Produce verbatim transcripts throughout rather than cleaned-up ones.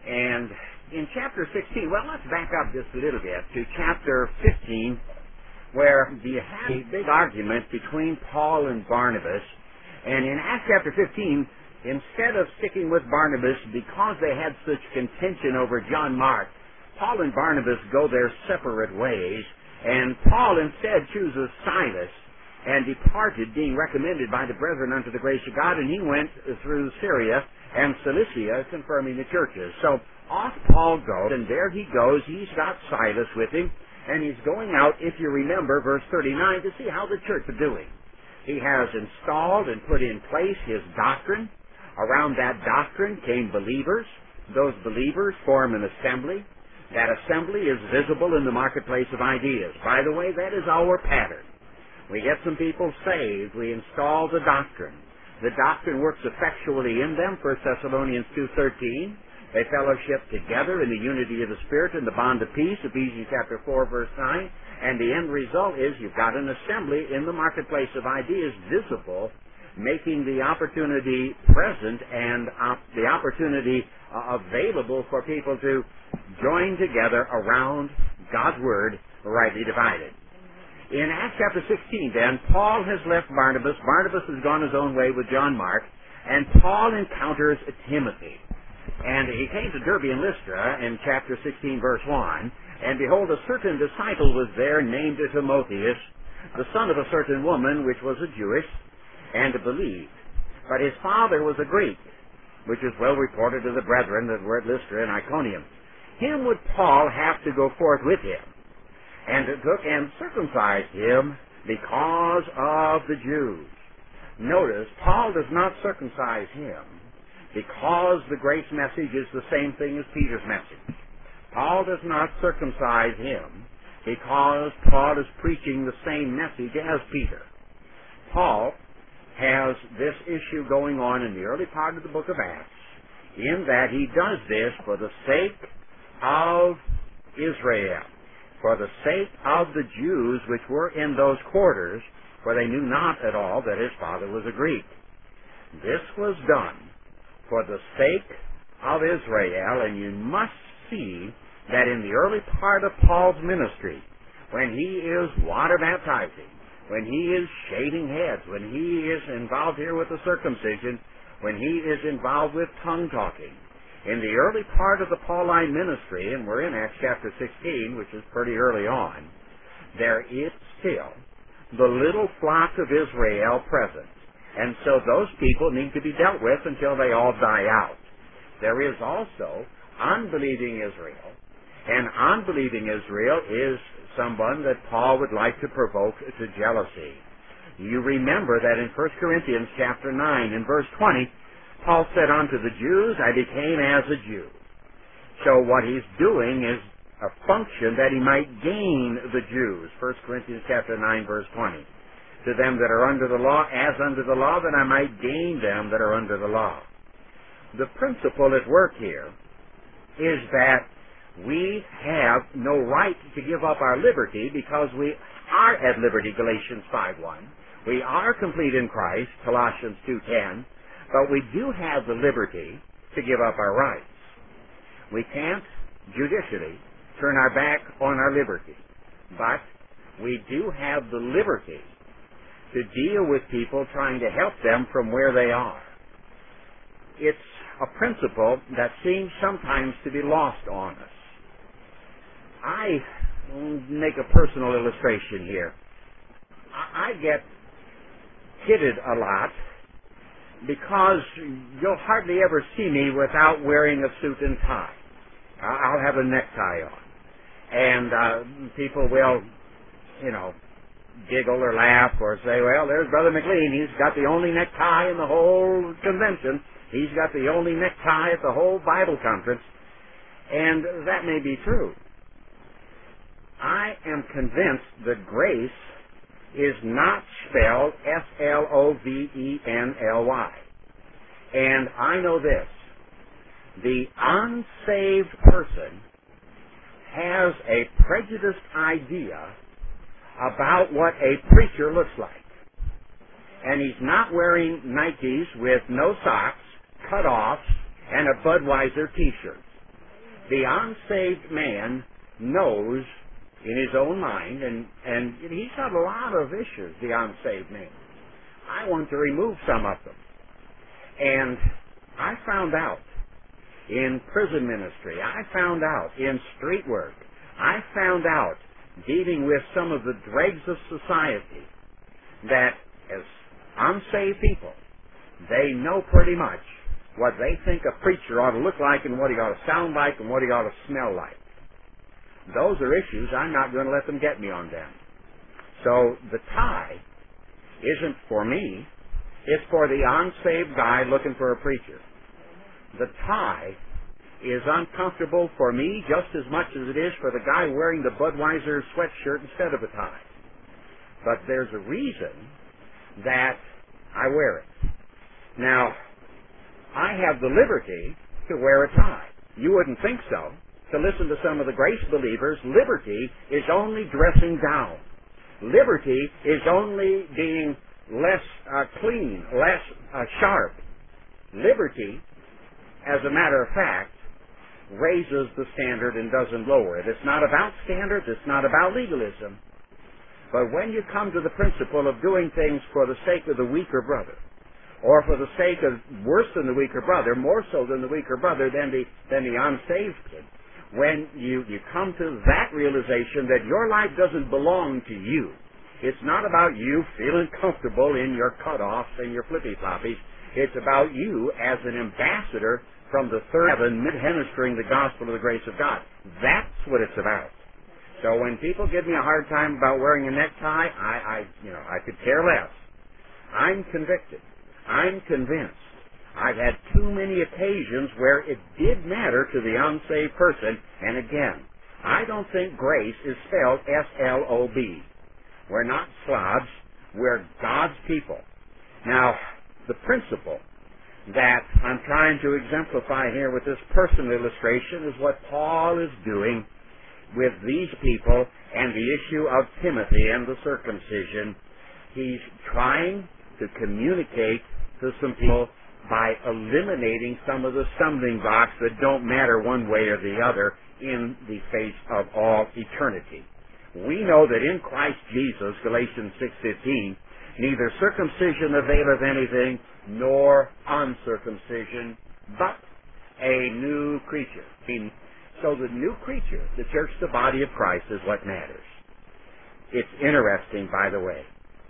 And in chapter sixteen, well, let's back up just a little bit to chapter fifteen, where you have a big argument between Paul and Barnabas. And in Acts chapter fifteen, instead of sticking with Barnabas because they had such contention over John Mark, Paul and Barnabas go their separate ways, and Paul instead chooses Silas and departed, being recommended by the brethren unto the grace of God, and he went through Syria and Cilicia, confirming the churches. So off Paul goes, and there he goes. He's got Silas with him, and he's going out, if you remember, verse thirty-nine, to see how the church is doing. He has installed and put in place his doctrine. Around that doctrine came believers. Those believers form an assembly. That assembly is visible in the marketplace of ideas. By the way, that is our pattern. We get some people saved. We install the doctrine. The doctrine works effectually in them, First Thessalonians two thirteen. They fellowship together in the unity of the Spirit and the bond of peace, Ephesians chapter four, verse nine. And the end result is you've got an assembly in the marketplace of ideas visible, making the opportunity present and op- the opportunity uh, available for people to join together around God's Word, rightly divided. In Acts chapter sixteen, then, Paul has left Barnabas. Barnabas has gone his own way with John Mark, and Paul encounters Timothy. And he came to Derbe and Lystra in chapter sixteen, verse one, and behold, a certain disciple was there named Timotheus, the son of a certain woman which was a Jewess, and believed. But his father was a Greek, which is well reported to the brethren that were at Lystra and Iconium. Him would Paul have to go forth with him, and took and circumcised him because of the Jews. Notice, Paul does not circumcise him because the grace message is the same thing as Peter's message. Paul does not circumcise him because Paul is preaching the same message as Peter. Paul has this issue going on in the early part of the book of Acts, in that he does this for the sake of Israel, for the sake of the Jews which were in those quarters, for they knew not at all that his father was a Greek. This was done for the sake of Israel, and you must see that in the early part of Paul's ministry, when he is water baptizing, when he is shaving heads, when he is involved here with the circumcision, when he is involved with tongue talking, in the early part of the Pauline ministry, and we're in Acts chapter sixteen, which is pretty early on, there is still the little flock of Israel present. And so those people need to be dealt with until they all die out. There is also unbelieving Israel, and unbelieving Israel is someone that Paul would like to provoke to jealousy. You remember that in First Corinthians chapter nine and verse twenty, Paul said unto the Jews, I became as a Jew. So what he's doing is a function that he might gain the Jews. First Corinthians chapter nine, verse twenty. To them that are under the law, as under the law, that I might gain them that are under the law. The principle at work here is that we have no right to give up our liberty because we are at liberty, Galatians five one. We are complete in Christ, Colossians two ten. But we do have the liberty to give up our rights. We can't judicially turn our back on our liberty. But we do have the liberty to deal with people trying to help them from where they are. It's a principle that seems sometimes to be lost on us. I make a personal illustration here. I get kidded a lot because you'll hardly ever see me without wearing a suit and tie. I'll have a necktie on. And uh, people will, you know, giggle or laugh or say, well, there's Brother McLean. He's got the only necktie in the whole convention. He's got the only necktie at the whole Bible conference. And that may be true. I am convinced that grace is not spelled S L O V E N L Y. And I know this. The unsaved person has a prejudiced idea about what a preacher looks like. And he's not wearing Nikes with no socks, cut-offs, and a Budweiser t-shirt. The unsaved man knows in his own mind, and, and he's got a lot of issues, the unsaved man. I want to remove some of them. And I found out in prison ministry, I found out in street work, I found out dealing with some of the dregs of society that as unsaved people, they know pretty much what they think a preacher ought to look like and what he ought to sound like and what he ought to smell like. Those are issues. I'm not going to let them get me on them. So the tie isn't for me. It's for the unsaved guy looking for a preacher. The tie is uncomfortable for me just as much as it is for the guy wearing the Budweiser sweatshirt instead of a tie. But there's a reason that I wear it. Now, I have the liberty to wear a tie. You wouldn't think so. To listen to some of the grace believers, liberty is only dressing down. Liberty is only being less uh, clean, less uh, sharp. Liberty, as a matter of fact, raises the standard and doesn't lower it. It's not about standards. It's not about legalism. But when you come to the principle of doing things for the sake of the weaker brother, or for the sake of worse than the weaker brother, more so than the weaker brother, than the than the unsaved kid, when you, you come to that realization that your life doesn't belong to you, it's not about you feeling comfortable in your cutoffs and your flippy-floppies. It's about you as an ambassador from the third heaven, administering the gospel of the grace of God. That's what it's about. So when people give me a hard time about wearing a necktie, I, I you know, I could care less. I'm convicted. I'm convinced. I've had too many occasions where it did matter to the unsaved person, and again, I don't think grace is spelled S L O B. We're not slobs. We're God's people. Now, the principle that I'm trying to exemplify here with this personal illustration is what Paul is doing with these people and the issue of Timothy and the circumcision. He's trying to communicate to some people by eliminating some of the stumbling blocks that don't matter one way or the other in the face of all eternity. We know that in Christ Jesus, Galatians six fifteen, neither circumcision availeth anything, nor uncircumcision, but a new creature. So the new creature, the church, the body of Christ, is what matters. It's interesting, by the way,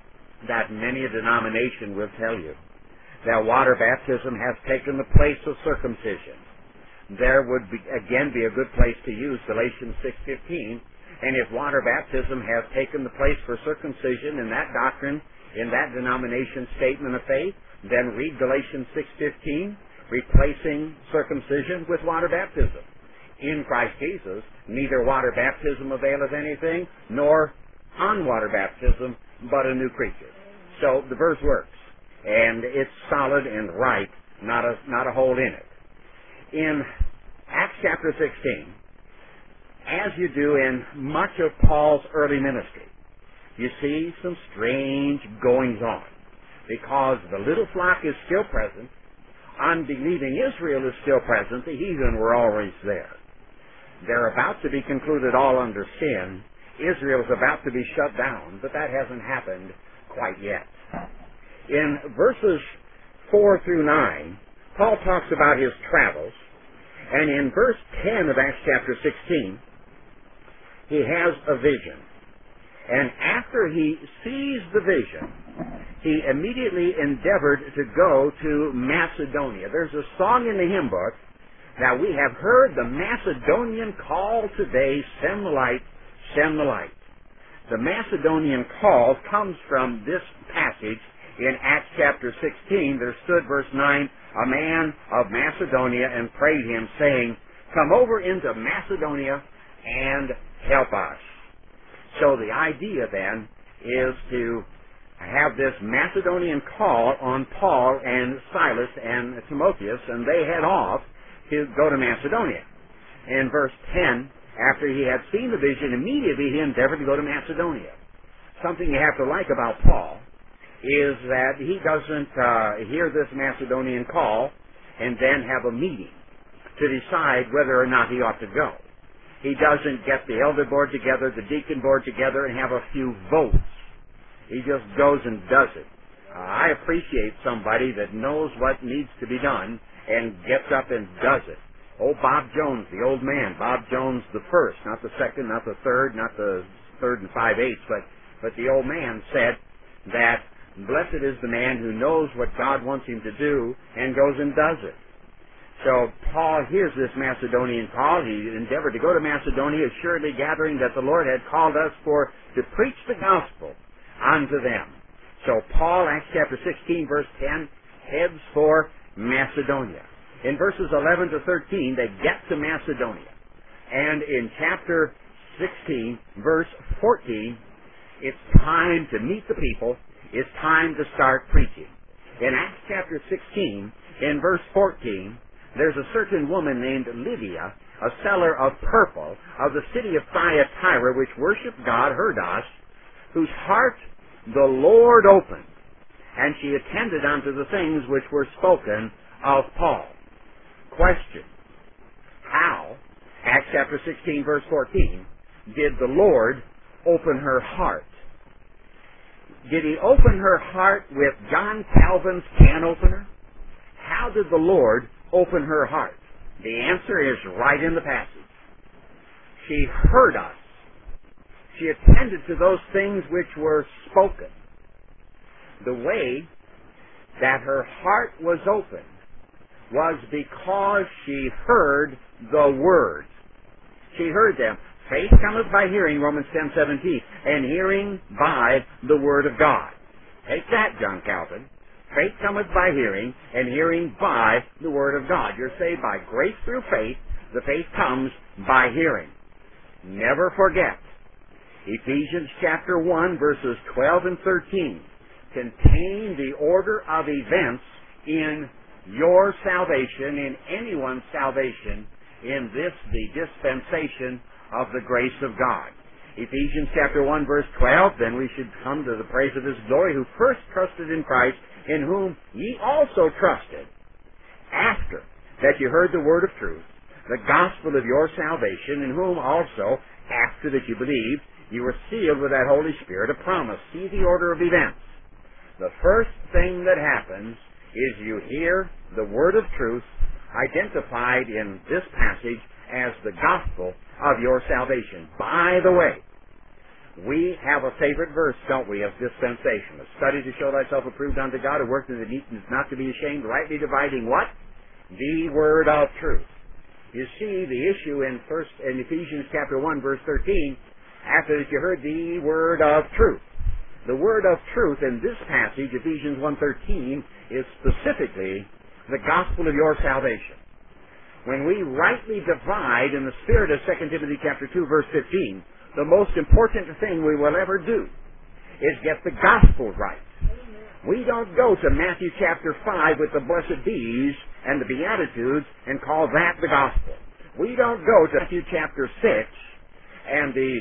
that many a denomination will tell you that water baptism has taken the place of circumcision. There would be, again be a good place to use Galatians six fifteen, and if water baptism has taken the place for circumcision in that doctrine, in that denomination statement of faith, then read Galatians six fifteen, replacing circumcision with water baptism. In Christ Jesus, neither water baptism availeth anything, nor unwater baptism, but a new creature. So the verse works. And it's solid and right, not a, not a hole in it. In Acts chapter sixteen, as you do in much of Paul's early ministry, you see some strange goings on, because the little flock is still present, unbelieving Israel is still present, the heathen were always there. They're about to be concluded all under sin. Israel's about to be shut down, but that hasn't happened quite yet. In verses four through nine, Paul talks about his travels, and in verse ten of Acts chapter sixteen, he has a vision. And after he sees the vision, he immediately endeavored to go to Macedonia. There's a song in the hymn book that we have heard the Macedonian call today, send the light, send the light. The Macedonian call comes from this passage in Acts chapter sixteen. There stood, verse nine, a man of Macedonia and prayed him, saying, come over into Macedonia and help us. So the idea then is to have this Macedonian call on Paul and Silas and Timotheus, and they head off to go to Macedonia. In verse ten, after he had seen the vision, immediately he endeavored to go to Macedonia. Something you have to like about Paul is that he doesn't uh, hear this Macedonian call and then have a meeting. to decide whether or not he ought to go. He doesn't get the elder board together, the deacon board together, and have a few votes. He just goes and does it. Uh, I appreciate somebody that knows what needs to be done and gets up and does it. Oh, Bob Jones, the old man, Bob Jones the first, not the second, not the third, not the third and five-eighths, but, but the old man said that blessed is the man who knows what God wants him to do and goes and does it. So Paul hears this Macedonian call. He endeavored to go to Macedonia, assuredly gathering that the Lord had called us for to preach the gospel unto them. So Paul, Acts chapter sixteen, verse ten, heads for Macedonia. In verses eleven to thirteen, they get to Macedonia. And in chapter sixteen, verse fourteen, it's time to meet the people. It's time to start preaching. In Acts chapter sixteen, in verse fourteen, there's a certain woman named Lydia, a seller of purple of the city of Thyatira, which worshiped God, Herdas, whose heart the Lord opened, and she attended unto the things which were spoken of Paul. Question: how, Acts chapter sixteen, verse fourteen, did the Lord open her heart? Did he open her heart with John Calvin's can opener? How did the Lord open her heart? The answer is right in the passage. She heard us. She attended to those things which were spoken. The way that her heart was opened was because she heard the words. She heard them. Faith cometh by hearing, Romans ten seventeen, and hearing by the word of God. Take that, John Calvin. Faith cometh by hearing, and hearing by the word of God. You're saved by grace through faith. The faith comes by hearing. Never forget, Ephesians chapter one, verses twelve and thirteen contain the order of events in your salvation, in anyone's salvation, in this, the dispensation of the grace of God. Ephesians chapter one, verse twelve, then we should come to the praise of His glory, who first trusted in Christ, in whom ye also trusted, after that you heard the word of truth, the gospel of your salvation, in whom also, after that you believed, you were sealed with that Holy Spirit of promise. See the order of events. The first thing that happens is you hear the word of truth identified in this passage as the gospel of your salvation. By the way, we have a favorite verse, don't we, of dispensation. A study to show thyself approved unto God, a work that needs not to be ashamed, rightly dividing what? The word of truth. You see the issue in first in Ephesians chapter one, verse thirteen, after that you heard the word of truth. The word of truth in this passage, Ephesians one thirteen, is specifically the gospel of your salvation. When we rightly divide in the spirit of Second Timothy chapter two, verse fifteen, the most important thing we will ever do is get the gospel right. We don't go to Matthew chapter five with the blessed bees and the Beatitudes and call that the gospel. We don't go to Matthew chapter six and the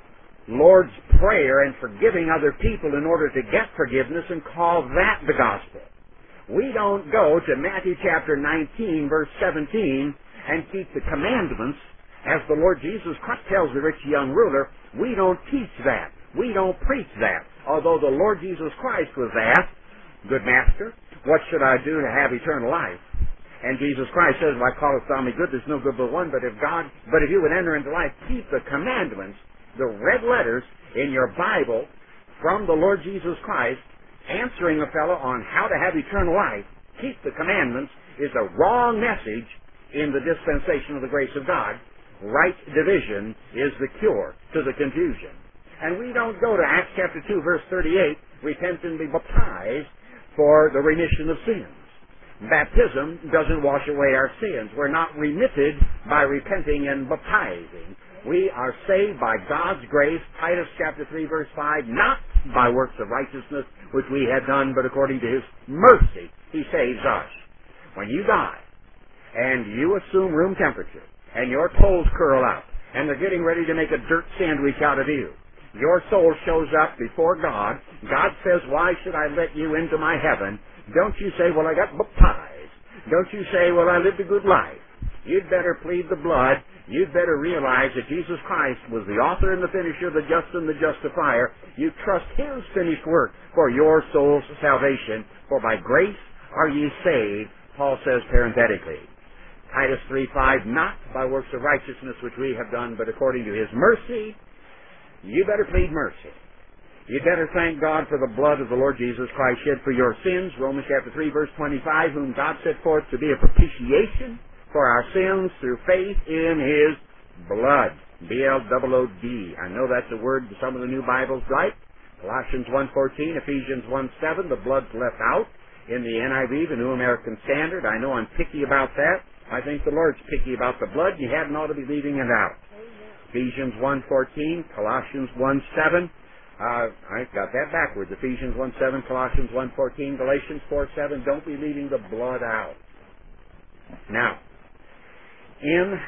Lord's Prayer and forgiving other people in order to get forgiveness and call that the gospel. We don't go to Matthew chapter nineteen, verse seventeen, and keep the commandments as the Lord Jesus Christ tells the rich young ruler. We don't teach that. We don't preach that. Although the Lord Jesus Christ was asked, good master, what should I do to have eternal life? And Jesus Christ says, why callest thou me good? There's no good but one, but if God, but if you would enter into life, keep the commandments, the red letters in your Bible from the Lord Jesus Christ, answering a fellow on how to have eternal life, keep the commandments, is a wrong message in the dispensation of the grace of God. Right division is the cure to the confusion. And we don't go to Acts chapter two, verse thirty-eight, repent and be baptized for the remission of sins. Baptism doesn't wash away our sins. We're not remitted by repenting and baptizing. We are saved by God's grace, Titus chapter three, verse five, not by works of righteousness which we had done, but according to His mercy He saves us. When you die and you assume room temperature and your toes curl up and they're getting ready to make a dirt sandwich out of you, your soul shows up before God. God says, why should I let you into my heaven? Don't you say, well, I got baptized. Don't you say, well, I lived a good life. You'd better plead the blood. You'd better realize that Jesus Christ was the author and the finisher, the just and the justifier. You trust His finished work for your soul's salvation. For by grace are ye saved, Paul says parenthetically. Titus three five, not by works of righteousness which we have done, but according to His mercy. You better plead mercy. You better thank God for the blood of the Lord Jesus Christ shed for your sins. Romans chapter three, verse twenty-five, whom God set forth to be a propitiation for our sins through faith in His blood. B L O O D. I know that's a word some of the new Bibles like. Colossians one fourteen, Ephesians one seven, the blood's left out in the N I V, the New American Standard. I know I'm picky about that. I think the Lord's picky about the blood. You hadn't ought to be leaving it out. Ephesians one fourteen, Colossians one seven. Uh, I got that backwards. Ephesians one seven, Colossians one fourteen, Galatians four seven. Don't be leaving the blood out. Now, in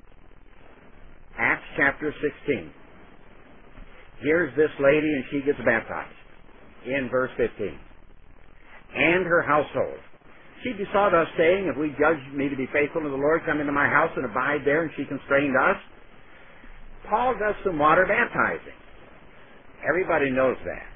Acts chapter sixteen, here's this lady and she gets baptized in verse fifteen. And her household. She besought us, saying, if we judge me to be faithful to the Lord, come into my house and abide there, and she constrained us. Paul does some water baptizing. Everybody knows that.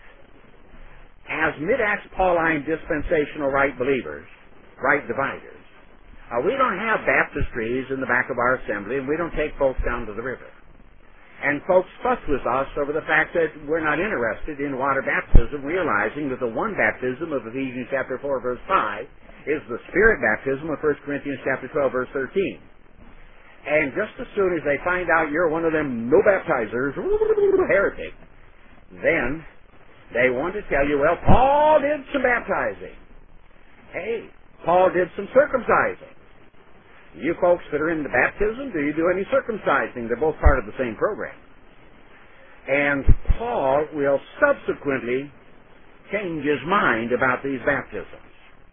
As mid-Acts Pauline dispensational right believers, right dividers, uh, we don't have baptistries in the back of our assembly, and we don't take folks down to the river. And folks fuss with us over the fact that we're not interested in water baptism, realizing that the one baptism of Ephesians chapter four, verse five, is the Spirit baptism of First Corinthians chapter twelve, verse thirteen. And just as soon as they find out you're one of them no baptizers, heretic, then they want to tell you, well, Paul did some baptizing. Hey, Paul did some circumcising. You folks that are into baptism, do you do any circumcising? They're both part of the same program. And Paul will subsequently change his mind about these baptisms.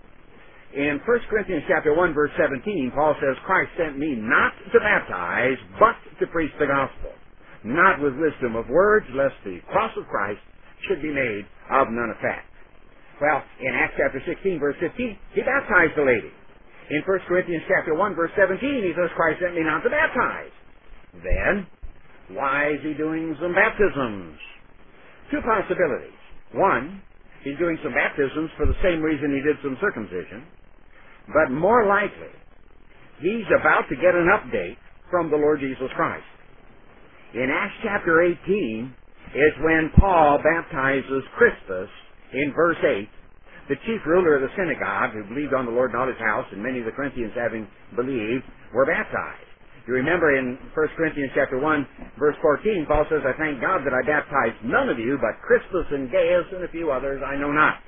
In First Corinthians chapter one, verse seventeen, Paul says, Christ sent me not to baptize, but to preach the gospel, not with wisdom of words, lest the cross of Christ should be made of none effect. Well, in Acts chapter sixteen, verse fifteen, he baptized the lady. In First Corinthians chapter one, verse seventeen, he says, Christ sent me not to baptize. Then, why is he doing some baptisms? Two possibilities. One, he's doing some baptisms for the same reason he did some circumcision. But more likely, he's about to get an update from the Lord Jesus Christ. In Acts chapter eighteen is when Paul baptizes Crispus in verse eight, the chief ruler of the synagogue, who believed on the Lord and all his house, and many of the Corinthians having believed, were baptized. You remember in First Corinthians chapter one, verse fourteen, Paul says, I thank God that I baptized none of you, but Crispus and Gaius and a few others I know not.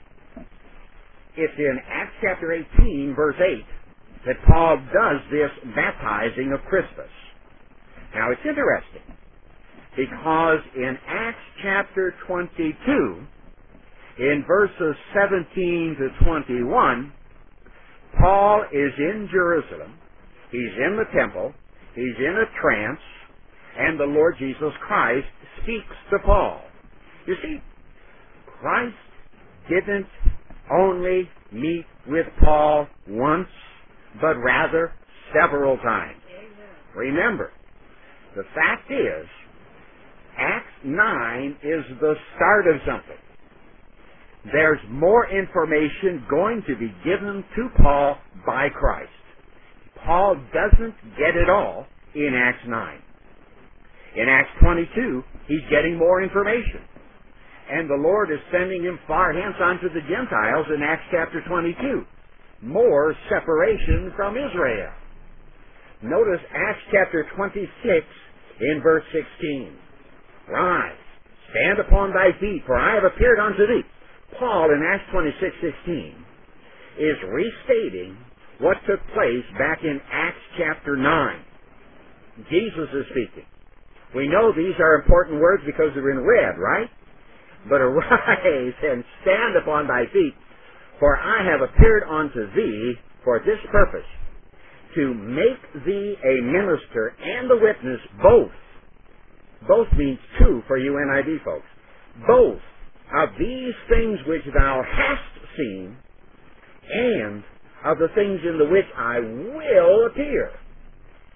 It's in Acts chapter eighteen, verse eight, that Paul does this baptizing of Crispus. Now, it's interesting, because in Acts chapter twenty-two, in verses seventeen to twenty-one, Paul is in Jerusalem, he's in the temple, he's in a trance, and the Lord Jesus Christ speaks to Paul. You see, Christ didn't only meet with Paul once, but rather several times. Remember, the fact is, Acts nine is the start of something. There's more information going to be given to Paul by Christ. Paul doesn't get it all in Acts nine. In Acts twenty-two, he's getting more information. And the Lord is sending him far hence unto the Gentiles in Acts chapter twenty-two. More separation from Israel. Notice Acts chapter twenty-six in verse sixteen. Rise, stand upon thy feet, for I have appeared unto thee. Paul in Acts twenty-six sixteen is restating what took place back in Acts chapter nine. Jesus is speaking. We know these are important words because they're in red, right? But arise and stand upon thy feet, for I have appeared unto thee for this purpose, to make thee a minister and a witness both. Both means two for you N I V folks. Both of these things which thou hast seen, and of the things in the which I will appear.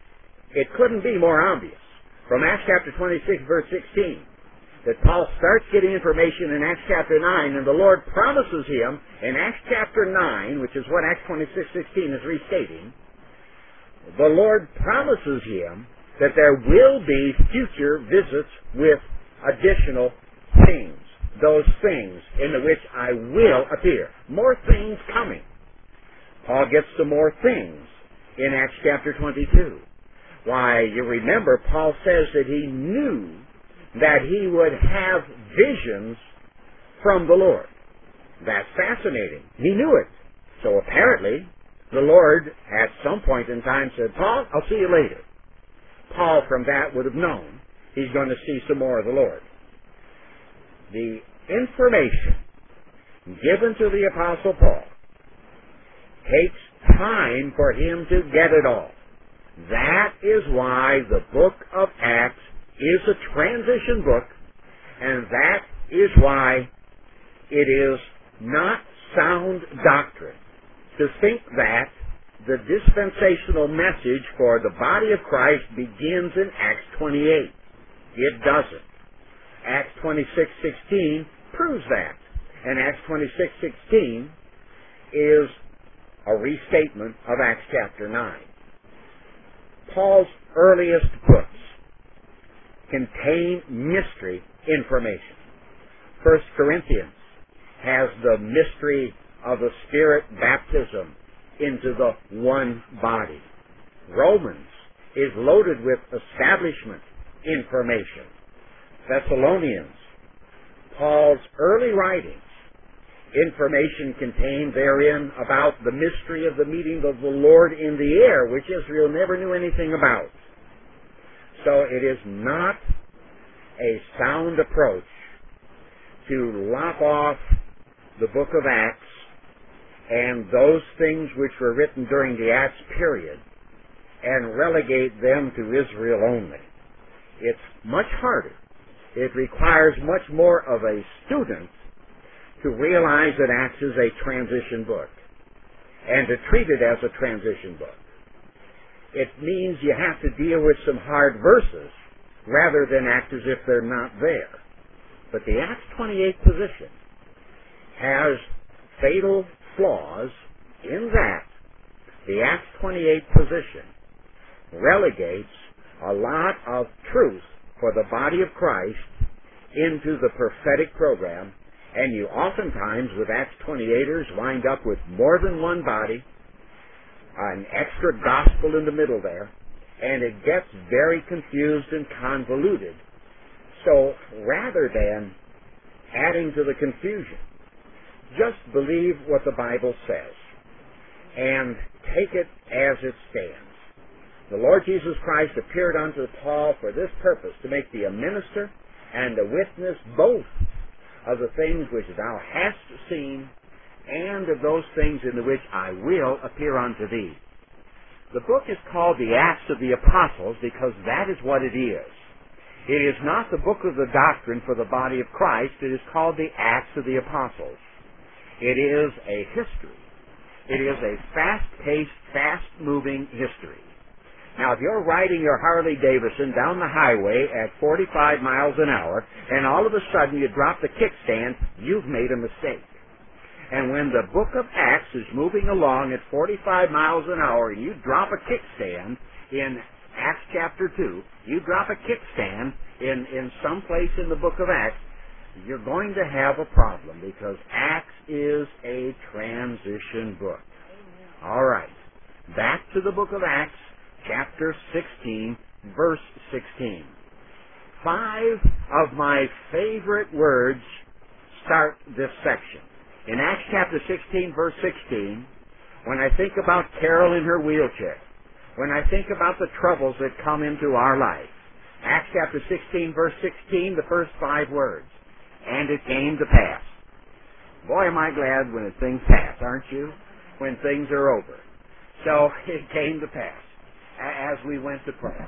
It couldn't be more obvious from Acts chapter twenty-six, verse sixteen, that Paul starts getting information in Acts chapter nine, and the Lord promises him in Acts chapter nine, which is what Acts twenty-six, sixteen is restating. The Lord promises him that there will be future visits with additional things, those things in the which I will appear. More things coming. Paul gets some more things in Acts chapter twenty-two. Why, you remember, Paul says that he knew that he would have visions from the Lord. That's fascinating. He knew it. So apparently, the Lord at some point in time said, Paul, I'll see you later. Paul from that would have known he's going to see some more of the Lord. The information given to the Apostle Paul takes time for him to get it all. That is why the book of Acts is a transition book, and that is why it is not sound doctrine to think that the dispensational message for the body of Christ begins in Acts twenty-eight. It doesn't. Acts twenty-six sixteen proves that. And Acts twenty-six sixteen is a restatement of Acts chapter nine. Paul's earliest books contain mystery information. First Corinthians has the mystery of the Spirit baptism into the one body. Romans is loaded with establishment information. Thessalonians, Paul's early writings, information contained therein about the mystery of the meeting of the Lord in the air, which Israel never knew anything about. So it is not a sound approach to lop off the book of Acts and those things which were written during the Acts period and relegate them to Israel only. It's much harder. It requires much more of a student to realize that Acts is a transition book and to treat it as a transition book. It means you have to deal with some hard verses rather than act as if they're not there. But the Acts twenty-eight position has fatal flaws in that the Acts twenty-eight position relegates a lot of truth for the body of Christ into the prophetic program, and you oftentimes with Acts twenty-eighters wind up with more than one body, an extra gospel in the middle there, and it gets very confused and convoluted. So rather than adding to the confusion, just believe what the Bible says and take it as it stands. The Lord Jesus Christ appeared unto Paul for this purpose, to make thee a minister and a witness both of the things which thou hast seen and of those things in the which I will appear unto thee. The book is called the Acts of the Apostles because that is what it is. It is not the book of the doctrine for the body of Christ. It is called the Acts of the Apostles. It is a history. It is a fast-paced, fast-moving history. Now, if you're riding your Harley Davidson down the highway at forty-five miles an hour, and all of a sudden you drop the kickstand, you've made a mistake. And when the book of Acts is moving along at forty-five miles an hour, and you drop a kickstand in Acts chapter two, you drop a kickstand in, in some place in the book of Acts, you're going to have a problem because Acts is a transition book. All right. Back to the book of Acts, chapter sixteen, verse sixteen. Five of my favorite words start this section. In Acts chapter sixteen, verse sixteen, when I think about Carol in her wheelchair, when I think about the troubles that come into our life, Acts chapter sixteen, verse sixteen, the first five words, and it came to pass. Boy, am I glad when things pass, aren't you? When things are over. So it came to pass as we went to prayer.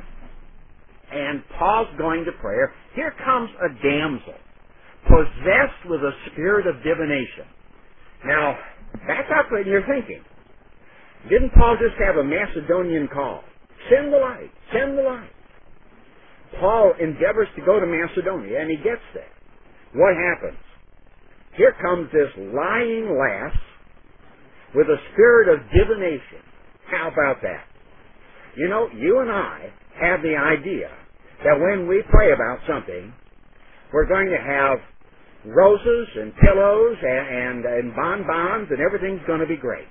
And Paul's going to prayer. Here comes a damsel possessed with a spirit of divination. Now, back up when you're thinking. Didn't Paul just have a Macedonian call? Send the light. Send the light. Paul endeavors to go to Macedonia, and he gets there. What happens? Here comes this lying lass with a spirit of divination. How about that? You know, you and I have the idea that when we pray about something, we're going to have roses and pillows and, and, and bonbons and everything's going to be great.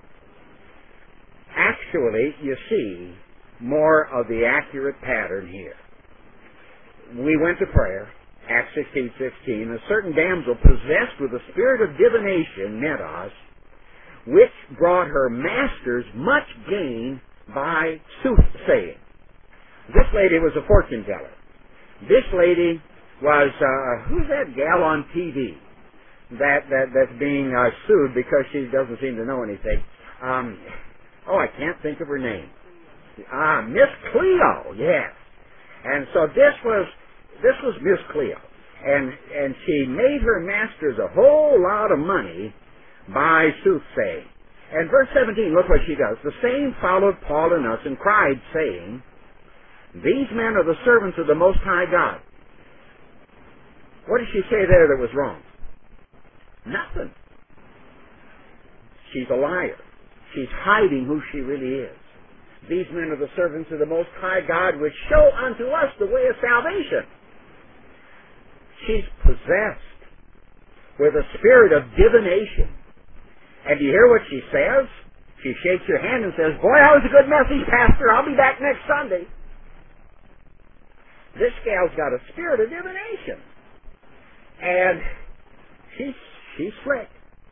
Actually, you see more of the accurate pattern here. We went to prayer, Acts sixteen sixteen. A certain damsel possessed with the spirit of divination met us, which brought her masters much gain by soothsaying. This lady was a fortune teller. This lady was, uh, who's that gal on T V that, that that's being uh, sued because she doesn't seem to know anything? Um, oh, I can't think of her name. Ah, Miss Cleo, yes. And so this was this was Miss Cleo, and and she made her masters a whole lot of money by soothsaying. And verse seventeen, look what she does. The same followed Paul and us and cried, saying, "These men are the servants of the Most High God." What did she say there that was wrong? Nothing. She's a liar. She's hiding who she really is. These men are the servants of the Most High God, which show unto us the way of salvation. She's possessed with a spirit of divination. And do you hear what she says? She shakes her hand and says, "Boy, that was a good message, Pastor. I'll be back next Sunday." This gal's got a spirit of divination. And she's, she's slick.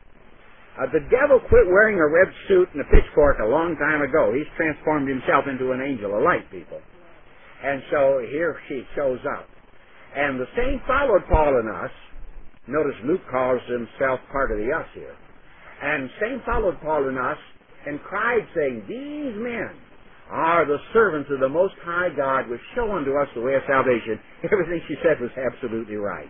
Uh, the devil quit wearing a red suit and a pitchfork a long time ago. He's transformed himself into an angel of light, people. And so here she shows up. And the same followed Paul and us. Notice Luke calls himself part of the us here. And same followed Paul and us and cried, saying, "These men are the servants of the Most High God, which show unto us the way of salvation." Everything she said was absolutely right.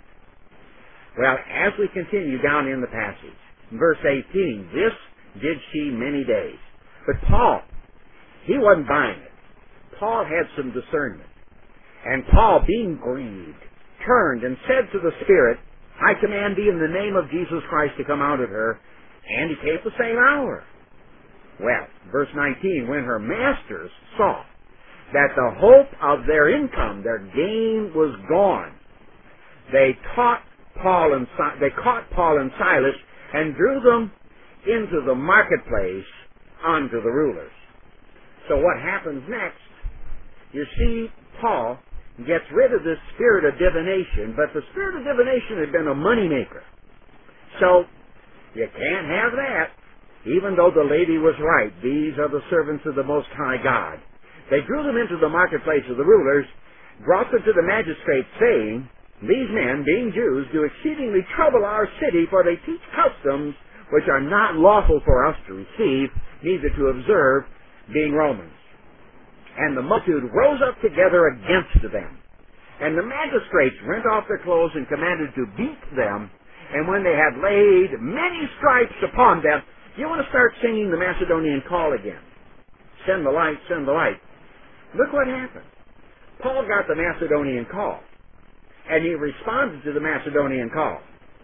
Well, as we continue down in the passage, verse eighteen, this did she many days. But Paul, he wasn't buying it. Paul had some discernment. And Paul, being grieved, turned and said to the Spirit, "I command thee in the name of Jesus Christ to come out of her." And he came the same hour. Well, verse nineteen, when her masters saw that the hope of their income, their gain, was gone, they taught Paul and Si- they caught Paul and Silas and drew them into the marketplace unto the rulers. So what happens next? You see, Paul gets rid of this spirit of divination, but the spirit of divination had been a moneymaker. So you can't have that, even though the lady was right. These are the servants of the Most High God. They drew them into the marketplace of the rulers, brought them to the magistrates, saying, "These men, being Jews, do exceedingly trouble our city, for they teach customs which are not lawful for us to receive, neither to observe, being Romans." And the multitude rose up together against them. And the magistrates rent off their clothes and commanded to beat them. And when they had laid many stripes upon them, you want to start singing the Macedonian call again. Send the light, send the light. Look what happened. Paul got the Macedonian call. And he responded to the Macedonian call.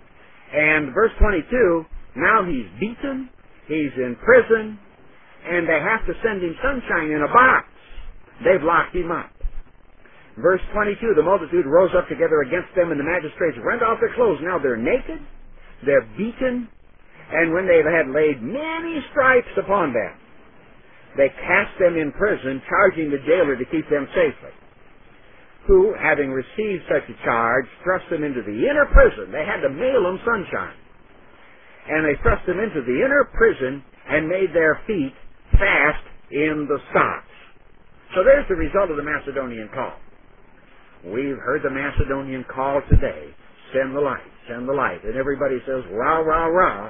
And verse twenty-two, now he's beaten, he's in prison, and they have to send him sunshine in a box. They've locked him up. Verse twenty-two, the multitude rose up together against them, and the magistrates rent off their clothes. Now they're naked, they're beaten, and when they had laid many stripes upon them, they cast them in prison, charging the jailer to keep them safely. Who, having received such a charge, thrust them into the inner prison. They had to mail them sunshine. And they thrust them into the inner prison and made their feet fast in the stocks. So there's the result of the Macedonian call. We've heard the Macedonian call today. Send the light, send the light. And everybody says, rah, rah, rah.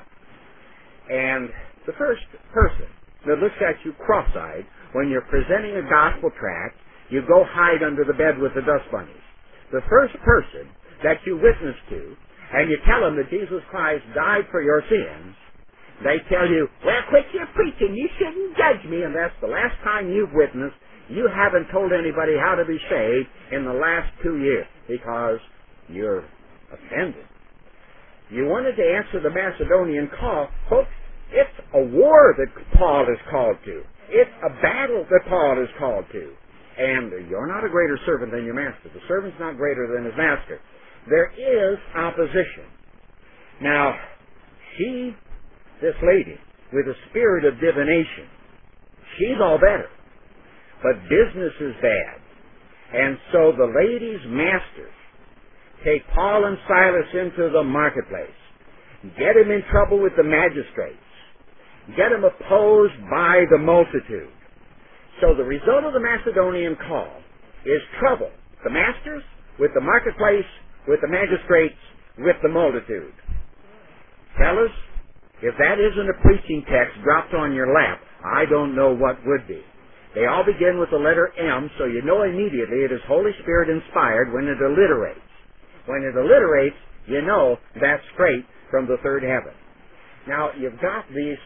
And the first person that looks at you cross-eyed when you're presenting a gospel tract, you go hide under the bed with the dust bunnies. The first person that you witness to, and you tell them that Jesus Christ died for your sins, they tell you, well, quit your preaching. You shouldn't judge me. And that's the last time you've witnessed You haven't told anybody how to be saved in the last two years because you're offended. You wanted to answer the Macedonian call. Folks, it's a war that Paul is called to. It's a battle that Paul is called to. And you're not a greater servant than your master. The servant's not greater than his master. There is opposition. Now, she, this lady, with a spirit of divination, she's all better. But business is bad. And so the lady's masters take Paul and Silas into the marketplace, get him in trouble with the magistrates, get him opposed by the multitude. So the result of the Macedonian call is trouble. The masters, with the marketplace, with the magistrates, with the multitude. Fellas, if that isn't a preaching text dropped on your lap, I don't know what would be. They all begin with the letter M, so you know immediately it is Holy Spirit inspired when it alliterates. When it alliterates, you know that's straight from the third heaven. Now, you've got these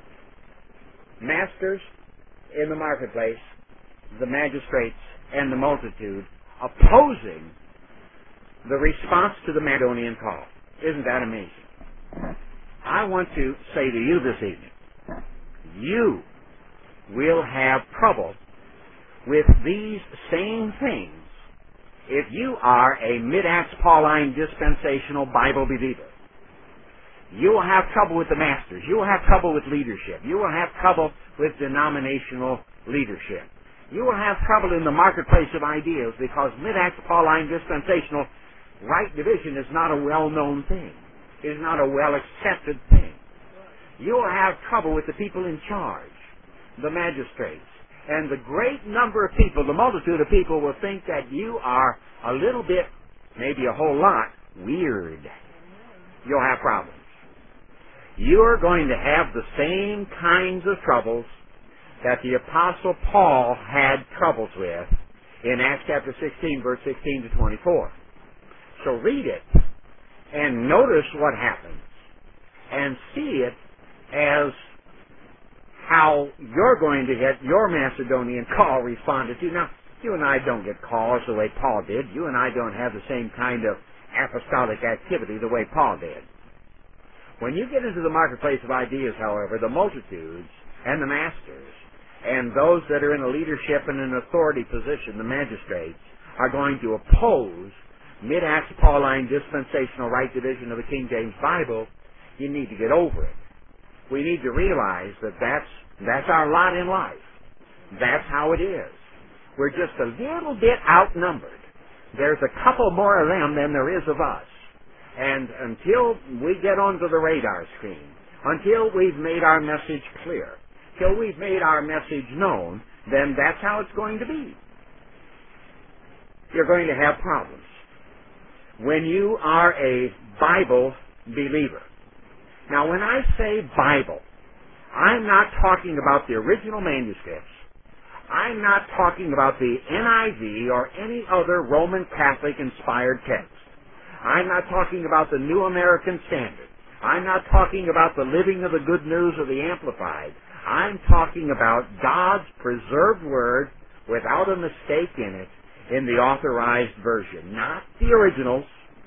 masters in the marketplace, the magistrates, and the multitude opposing the response to the Macedonian call. Isn't that amazing? I want to say to you this evening, you will have trouble with these same things if you are a mid-Acts Pauline dispensational Bible believer. You will have trouble with the masters. You will have trouble with leadership. You will have trouble with denominational leadership. You will have trouble in the marketplace of ideas because mid-Acts Pauline dispensational right division is not a well-known thing. It is not a well-accepted thing. You will have trouble with the people in charge, the magistrates. And the great number of people, the multitude of people, will think that you are a little bit, maybe a whole lot, weird. You'll have problems. You're going to have the same kinds of troubles that the Apostle Paul had troubles with in Acts chapter sixteen, verse sixteen to twenty-four. So read it and notice what happens and see it as how you're going to get your Macedonian call responded to. Now, you and I don't get calls the way Paul did. You and I don't have the same kind of apostolic activity the way Paul did. When you get into the marketplace of ideas, however, the multitudes and the masters and those that are in a leadership and an authority position, the magistrates, are going to oppose mid-Acts Pauline dispensational right division of the King James Bible, you need to get over it. We need to realize that that's, that's our lot in life. That's how it is. We're just a little bit outnumbered. There's a couple more of them than there is of us. And until we get onto the radar screen, until we've made our message clear, till we've made our message known, then that's how it's going to be. You're going to have problems. When you are a Bible believer. Now, when I say Bible, I'm not talking about the original manuscripts. I'm not talking about the N I V or any other Roman Catholic inspired text. I'm not talking about the New American Standard. I'm not talking about the Living of the Good News or the Amplified. I'm talking about God's preserved Word without a mistake in it in the authorized version. Not the originals,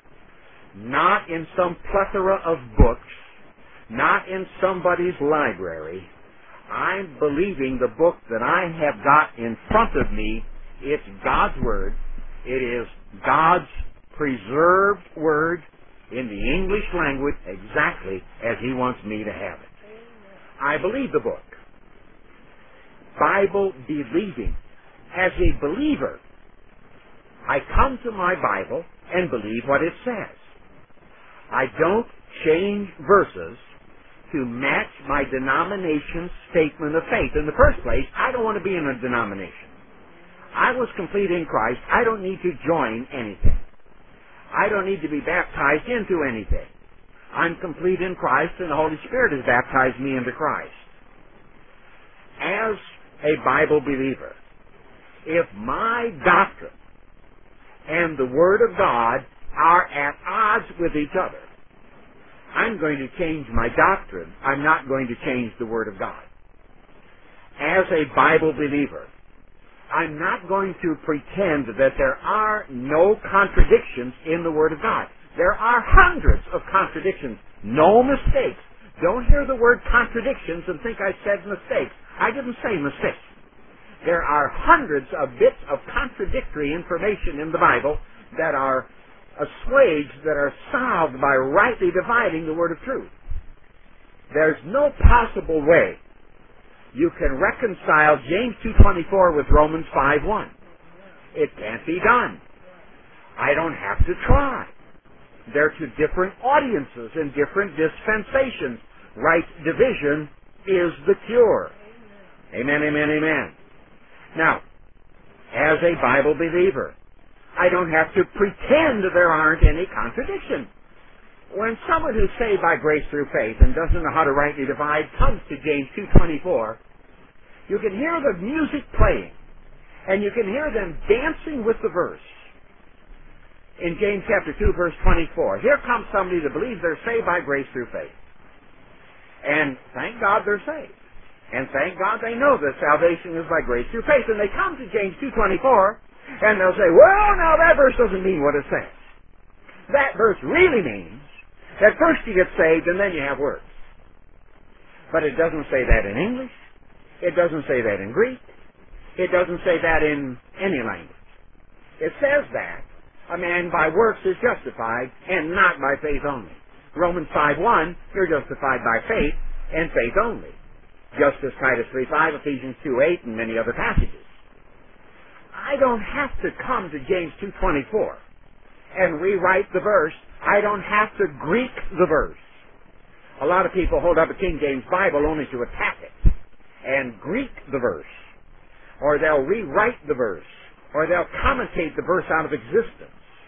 not in some plethora of books, not in somebody's library. I'm believing the book that I have got in front of me. It's God's Word. It is God's preserved Word in the English language exactly as He wants me to have it. I believe the book. Bible believing. As a believer, I come to my Bible and believe what it says. I don't change verses to match my denomination's statement of faith. In the first place, I don't want to be in a denomination. I was complete in Christ. I don't need to join anything. I don't need to be baptized into anything. I'm complete in Christ, and the Holy Spirit has baptized me into Christ. As a Bible believer, if my doctrine and the Word of God are at odds with each other, I'm going to change my doctrine. I'm not going to change the Word of God. As a Bible believer, I'm not going to pretend that there are no contradictions in the Word of God. There are hundreds of contradictions, no mistakes. Don't hear the word contradictions and think I said mistakes. I didn't say mistakes. There are hundreds of bits of contradictory information in the Bible that are assuaged, that are solved by rightly dividing the Word of truth. There's no possible way you can reconcile James two twenty-four with Romans five one. It can't be done. I don't have to try. They're to different audiences and different dispensations. Right division is the cure. Amen, amen, amen. Now, as a Bible believer, I don't have to pretend there aren't any contradictions. When someone who's saved by grace through faith and doesn't know how to rightly divide comes to James two twenty-four, you can hear the music playing, and you can hear them dancing with the verse. In James chapter two, verse twenty-four, here comes somebody that believes they're saved by grace through faith. And thank God they're saved. And thank God they know that salvation is by grace through faith. And they come to James two twenty-four, and they'll say, well, now that verse doesn't mean what it says. That verse really means that first you get saved and then you have works. But it doesn't say that in English. It doesn't say that in Greek. It doesn't say that in any language. It says that a man by works is justified and not by faith only. Romans five one, you're justified by faith and faith only. Just as Titus three five, Ephesians two eight, and many other passages. I don't have to come to James two twenty-four and rewrite the verse. I don't have to Greek the verse. A lot of people hold up a King James Bible only to attack it and Greek the verse. Or they'll rewrite the verse. Or they'll commentate the verse out of existence.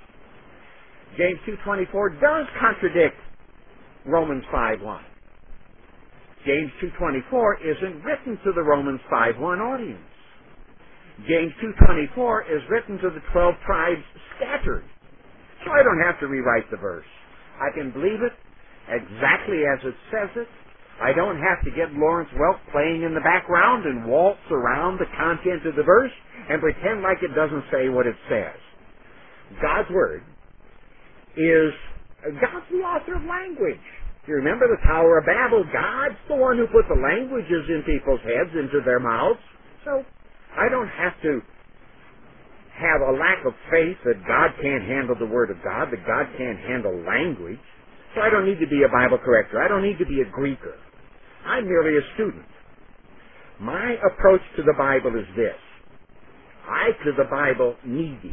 James two twenty-four does contradict Romans five one. James two twenty-four isn't written to the Romans five one audience. James two twenty-four is written to the twelve tribes scattered. So I don't have to rewrite the verse. I can believe it exactly as it says it. I don't have to get Lawrence Welk playing in the background and waltz around the content of the verse and pretend like it doesn't say what it says. God's Word is, God's the author of language. You remember the Tower of Babel? God's the one who put the languages in people's heads, into their mouths. So I don't have to have a lack of faith that God can't handle the Word of God, that God can't handle language. So I don't need to be a Bible corrector. I don't need to be a Greeker. I'm merely a student. My approach to the Bible is this. I to the Bible needy.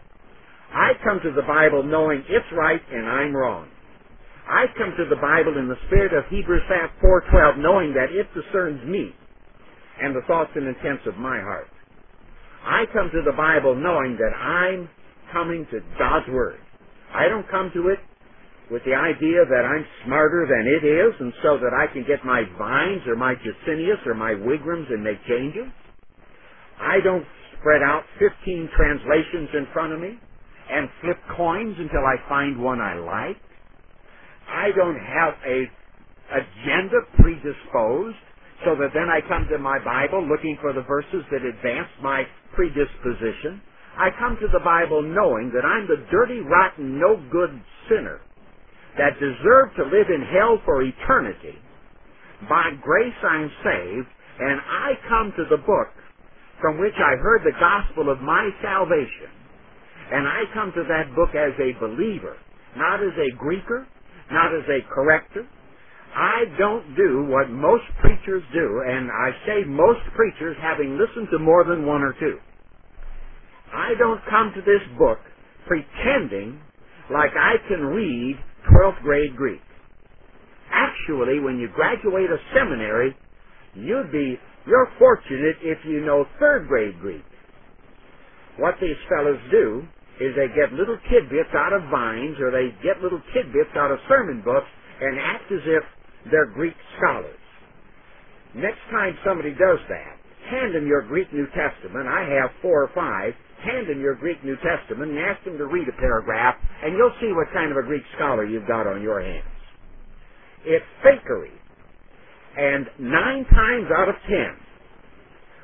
I come to the Bible knowing it's right and I'm wrong. I come to the Bible in the spirit of Hebrews four twelve, knowing that it discerns me and the thoughts and intents of my heart. I come to the Bible knowing that I'm coming to God's Word. I don't come to it with the idea that I'm smarter than it is, and so that I can get my Vines or my Jacinius or my Wigrams and make changes. I don't spread out fifteen translations in front of me and flip coins until I find one I like. I don't have a agenda predisposed so that then I come to my Bible looking for the verses that advance my predisposition. I come to the Bible knowing that I'm the dirty, rotten, no good sinner that deserve to live in hell for eternity. By grace I'm saved, and I come to the book from which I heard the gospel of my salvation. And I come to that book as a believer, not as a Greeker, not as a corrector. I don't do what most preachers do, and I say most preachers having listened to more than one or two. I don't come to this book pretending like I can read twelfth grade Greek. Actually, when you graduate a seminary, you'd be, you're fortunate if you know third grade Greek. What these fellows do is they get little tidbits out of Vines, or they get little tidbits out of sermon books and act as if they're Greek scholars. Next time somebody does that, hand them your Greek New Testament. I have four or five. Hand them your Greek New Testament and ask them to read a paragraph, and you'll see what kind of a Greek scholar you've got on your hands. It's fakery. And nine times out of ten,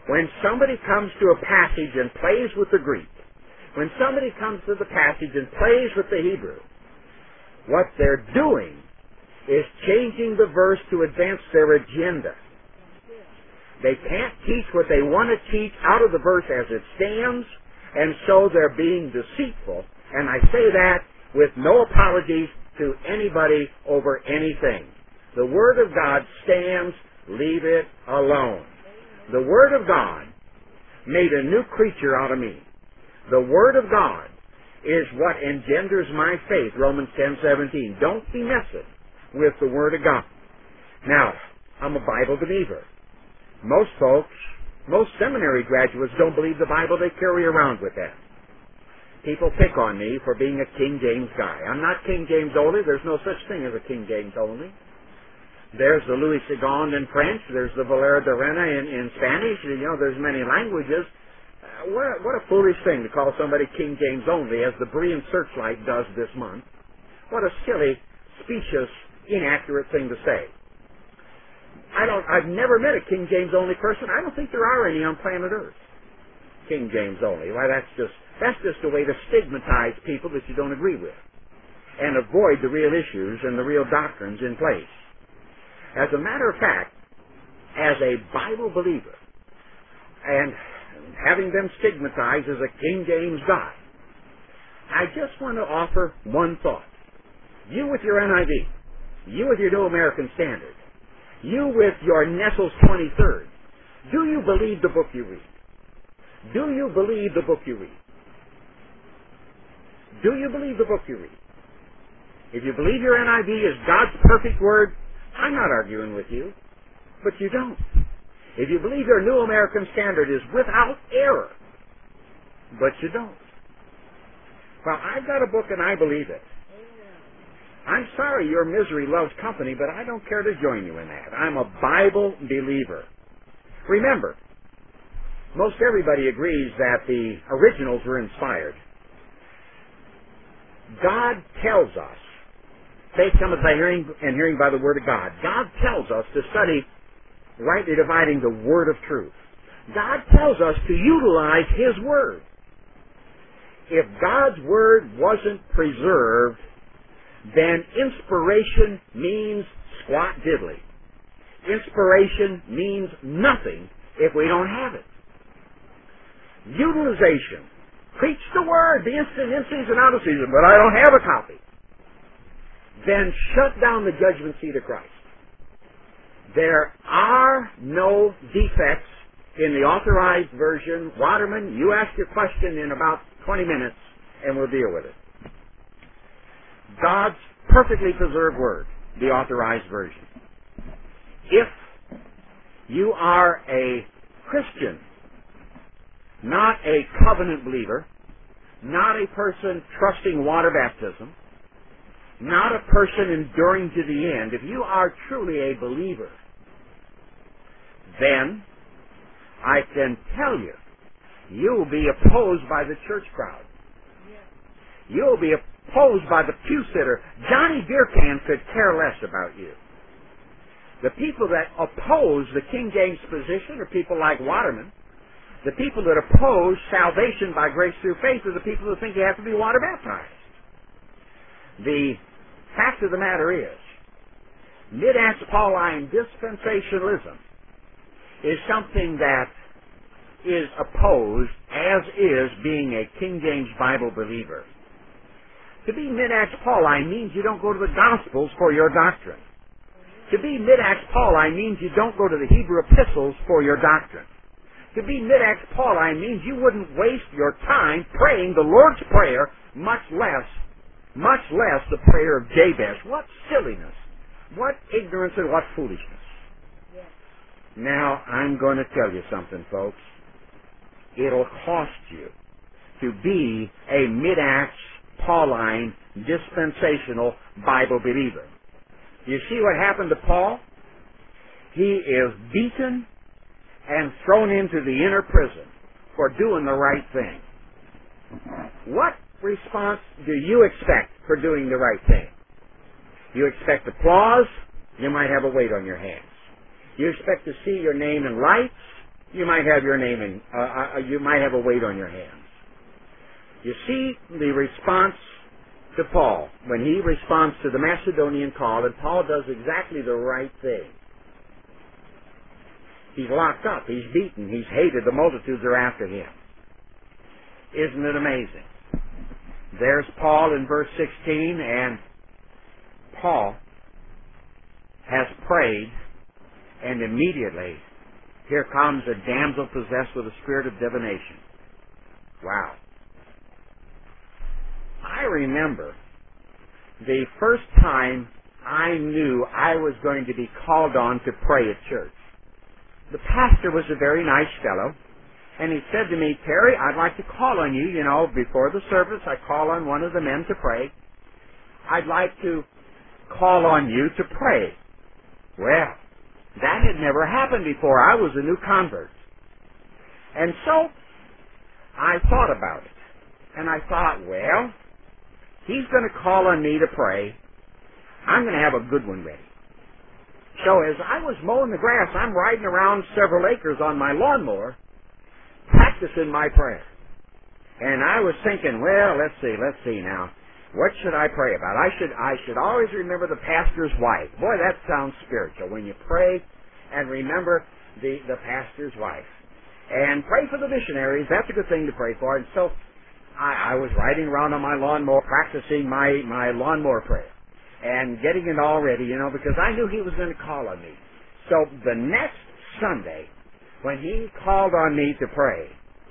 When somebody comes to a passage and plays with the Greek, when somebody comes to the passage and plays with the Hebrew, what they're doing is changing the verse to advance their agenda. They can't teach what they want to teach out of the verse as it stands, and so they're being deceitful. And I say that with no apologies to anybody over anything. The Word of God stands, leave it alone. The Word of God made a new creature out of me. The Word of God is what engenders my faith, Romans ten seventeen. Don't be messing with the Word of God. Now, I'm a Bible believer. Most folks, most seminary graduates don't believe the Bible. They carry around with them. People pick on me for being a King James guy. I'm not King James only. There's no such thing as a King James only. There's the Louis Segond in French. There's the Valera de Reina in, in Spanish. You know, there's many languages. Uh, what, a, what a foolish thing to call somebody King James only, as the Berean Searchlight does this month. What a silly, specious, inaccurate thing to say. I don't, I've never met a King James only person. I don't think there are any on planet Earth. King James only. Why, that's just, that's just a way to stigmatize people that you don't agree with and avoid the real issues and the real doctrines in place. As a matter of fact, as a Bible believer, and having them stigmatized as a King James guy, I just want to offer one thought. You with your N I V, you with your New American Standard, you with your Nestle's twenty-third, do you believe the book you read? Do you believe the book you read? Do you believe the book you read? If you believe your N I V is God's perfect word, I'm not arguing with you, but you don't. If you believe your New American Standard is without error, but you don't. Well, I've got a book and I believe it. I'm sorry your misery loves company, but I don't care to join you in that. I'm a Bible believer. Remember, most everybody agrees that the originals were inspired. God tells us, faith cometh by hearing, and hearing by the Word of God. God tells us to study rightly dividing the Word of truth. God tells us to utilize His Word. If God's Word wasn't preserved, then inspiration means squat diddly. Inspiration means nothing if we don't have it. Utilization. Preach the Word, be instant in season, out of season, but I don't have a copy. Then shut down the judgment seat of Christ. There are no defects in the authorized version. Waterman, you ask your question in about twenty minutes, and we'll deal with it. God's perfectly preserved Word, the authorized version. If you are a Christian, not a covenant believer, not a person trusting water baptism, not a person enduring to the end, if you are truly a believer, then I can tell you, you'll be opposed by the church crowd. You'll be opposed by the pew sitter. Johnny Beercan could care less about you. The people that oppose the King James position are people like Waterman. The people that oppose salvation by grace through faith are the people who think you have to be water baptized. The fact of the matter is, Mid-Acts Pauline dispensationalism is something that is opposed, as is being a King James Bible believer. To be Mid-Acts Pauline means you don't go to the Gospels for your doctrine. To be Mid-Acts Pauline means you don't go to the Hebrew epistles for your doctrine. To be Mid-Acts Pauline means you wouldn't waste your time praying the Lord's Prayer, much less, much less the prayer of Jabez. What silliness, what ignorance, and what foolishness. Yes. Now, I'm going to tell you something, folks. It'll cost you to be a Mid-Acts Pauline dispensational Bible believer. You see what happened to Paul? He is beaten and thrown into the inner prison for doing the right thing. What response do you expect for doing the right thing? You expect applause? You might have a weight on your hands. You expect to see your name in lights? you might have your name in, uh, uh, you might have a weight on your hands. You see the response to Paul when he responds to the Macedonian call, and Paul does exactly the right thing. He's locked up. He's beaten. He's hated. The multitudes are after him. Isn't it amazing? There's Paul in verse sixteen, and Paul has prayed, and immediately here comes a damsel possessed with a spirit of divination. Wow. I remember the first time I knew I was going to be called on to pray at church. The pastor was a very nice fellow, and he said to me, "Terry, I'd like to call on you. You know, before the service, I call on one of the men to pray. I'd like to call on you to pray." Well, that had never happened before. I was a new convert. And so I thought about it. And I thought, well, he's going to call on me to pray. I'm going to have a good one ready. So as I was mowing the grass, I'm riding around several acres on my lawnmower, practicing my prayer. And I was thinking, well, let's see, let's see now. What should I pray about? I should I should always remember the pastor's wife. Boy, that sounds spiritual. When you pray and remember the, the pastor's wife. And pray for the missionaries. That's a good thing to pray for. And so I, I was riding around on my lawnmower, practicing my, my lawnmower prayer. And getting it all ready, you know, because I knew he was going to call on me. So the next Sunday, when he called on me to pray,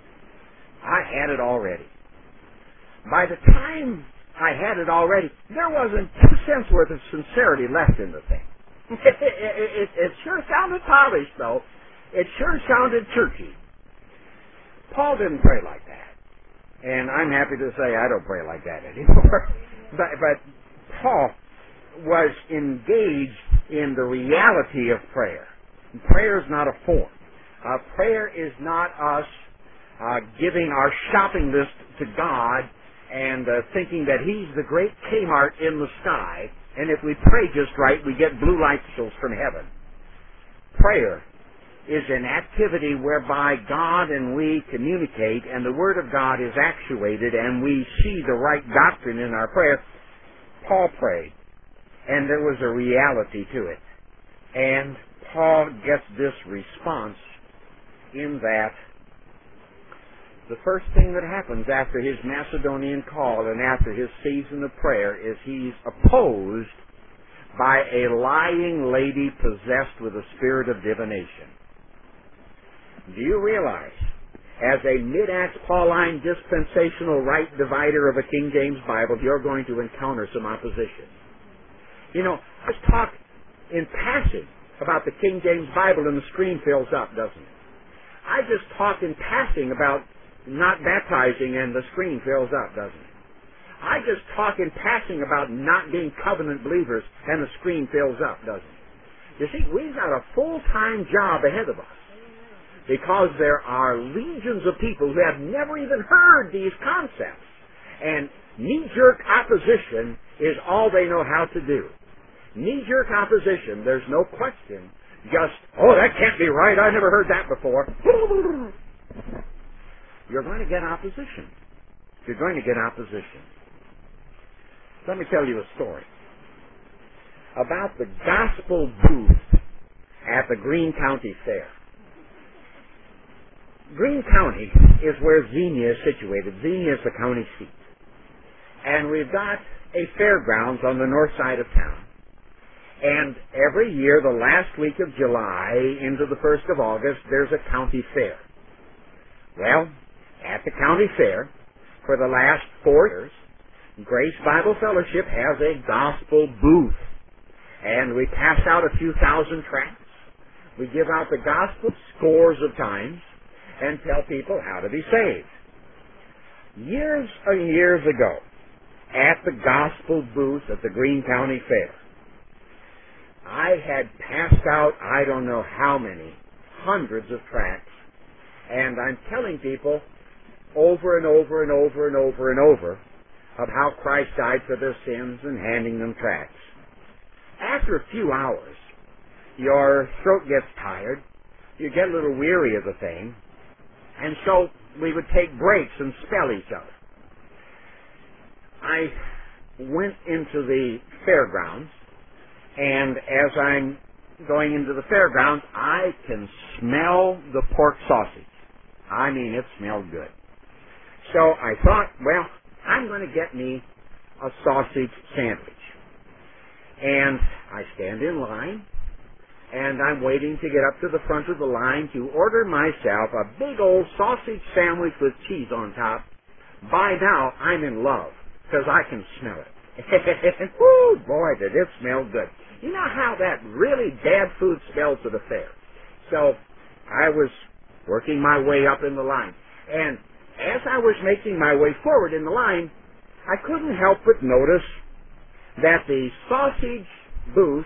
I had it all ready. By the time I had it all ready, there wasn't two cents worth of sincerity left in the thing. it, it, it, it sure sounded polished, though. It sure sounded churchy. Paul didn't pray like that. And I'm happy to say I don't pray like that anymore. but, but Paul was engaged in the reality of prayer. Prayer is not a form. Uh, prayer is not us uh, giving our shopping list to God and uh, thinking that He's the great Kmart in the sky, and if we pray just right, we get blue light sources from heaven. Prayer is an activity whereby God and we communicate, and the Word of God is actuated, and we see the right doctrine in our prayer. Paul prayed, and there was a reality to it. And Paul gets this response in that the first thing that happens after his Macedonian call and after his season of prayer is he's opposed by a lying lady possessed with a spirit of divination. Do you realize, as a mid-Acts Pauline dispensational right divider of a King James Bible, you're going to encounter some opposition? You know, let's talk in passing about the King James Bible and the screen fills up, doesn't it? I just talk in passing about not baptizing and the screen fills up, doesn't it? I just talk in passing about not being covenant believers and the screen fills up, doesn't it? You see, we've got a full-time job ahead of us because there are legions of people who have never even heard these concepts. And knee-jerk opposition is all they know how to do. Knee-jerk opposition, there's no question, just, oh, that can't be right, I never heard that before. You're going to get opposition. You're going to get opposition. Let me tell you a story about the gospel booth at the Greene County Fair. Greene County is where Xenia is situated. Xenia is the county seat. And we've got a fairgrounds on the north side of town. And every year, the last week of July into the first of August, there's a county fair. Well, at the county fair, for the last four years, Grace Bible Fellowship has a gospel booth. And we pass out a few thousand tracts. We give out the gospel scores of times and tell people how to be saved. Years and years ago, at the gospel booth at the Greene County Fair, I had passed out I don't know how many, hundreds of tracts, and I'm telling people over and over and over and over and over of how Christ died for their sins and handing them tracts. After a few hours, your throat gets tired, you get a little weary of the thing. And so we would take breaks and spell each other. I went into the fairgrounds, and as I'm going into the fairgrounds, I can smell the pork sausage. I mean, it smelled good. So I thought, well, I'm going to get me a sausage sandwich. And I stand in line, and I'm waiting to get up to the front of the line to order myself a big old sausage sandwich with cheese on top. By now, I'm in love, because I can smell it. Woo, boy, did it smell good. You know how that really bad food smells at a fair. So I was working my way up in the line. And as I was making my way forward in the line, I couldn't help but notice that the sausage booth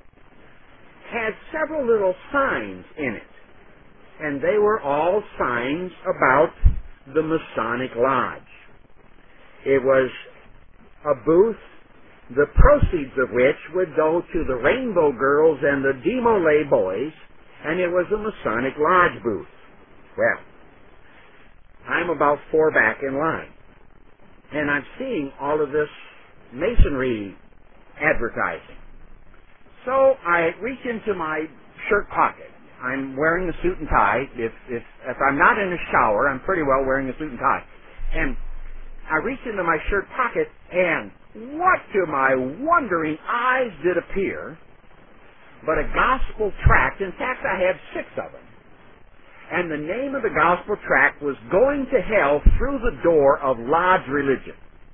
had several little signs in it. And they were all signs about the Masonic Lodge. It was a booth, the proceeds of which would go to the Rainbow Girls and the Demolay Boys, and it was a Masonic Lodge booth. Well, I'm about four back in line, and I'm seeing all of this masonry advertising. So I reach into my shirt pocket. I'm wearing a suit and tie. If, if, if I'm not in a shower, I'm pretty well wearing a suit and tie. And I reach into my shirt pocket, and what to my wondering eyes did appear but a gospel tract. In fact, I had six of them. And the name of the gospel tract was Going to Hell Through the Door of Lodge Religion.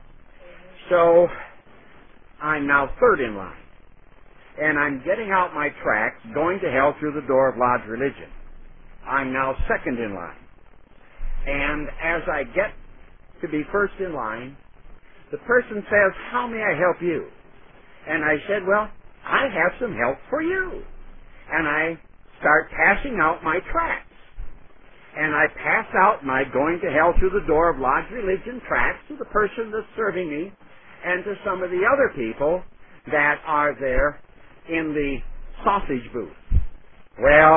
So I'm now third in line. And I'm getting out my tract, Going to Hell Through the Door of Lodge Religion. I'm now second in line. And as I get to be first in line, the person says, how may I help you? And I said, well, I have some help for you. And I start passing out my tracts. And I pass out my Going to Hell Through the Door of Lodge Religion tracts to the person that's serving me and to some of the other people that are there in the sausage booth. Well,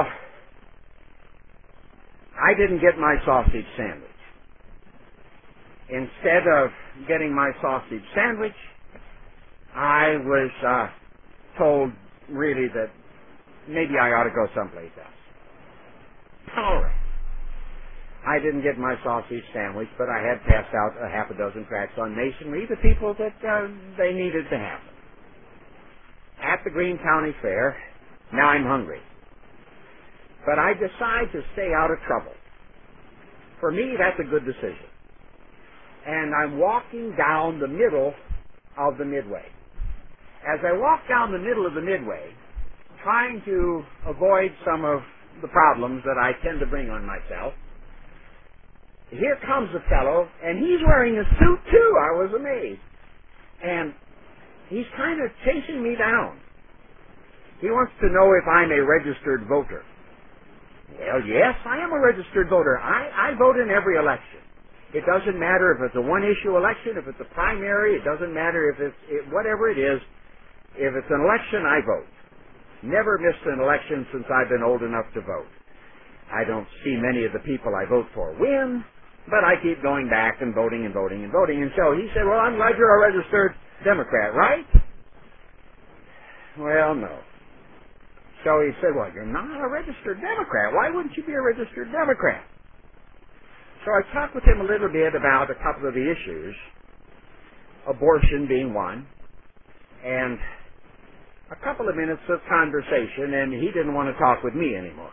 I didn't get my sausage sandwich. Instead of getting my sausage sandwich, I was uh, told really that maybe I ought to go someplace else. All right. I didn't get my sausage sandwich, but I had passed out a half a dozen tracts on masonry to people that uh, they needed to have them. At the Greene County Fair, now I'm hungry. But I decide to stay out of trouble. For me, that's a good decision. And I'm walking down the middle of the midway. As I walk down the middle of the midway, trying to avoid some of the problems that I tend to bring on myself, here comes a fellow, and he's wearing a suit too. I was amazed. And he's kind of chasing me down. He wants to know if I'm a registered voter. Well, yes, I am a registered voter. I, I vote in every election. It doesn't matter if it's a one-issue election, if it's a primary, it doesn't matter if it's, it, whatever it is, if it's an election, I vote. Never missed an election since I've been old enough to vote. I don't see many of the people I vote for win, but I keep going back and voting and voting and voting. And so he said, well, I'm glad you're a registered Democrat, right? Well, no. So he said, well, you're not a registered Democrat. Why wouldn't you be a registered Democrat? So I talked with him a little bit about a couple of the issues, abortion being one, and a couple of minutes of conversation, and he didn't want to talk with me anymore.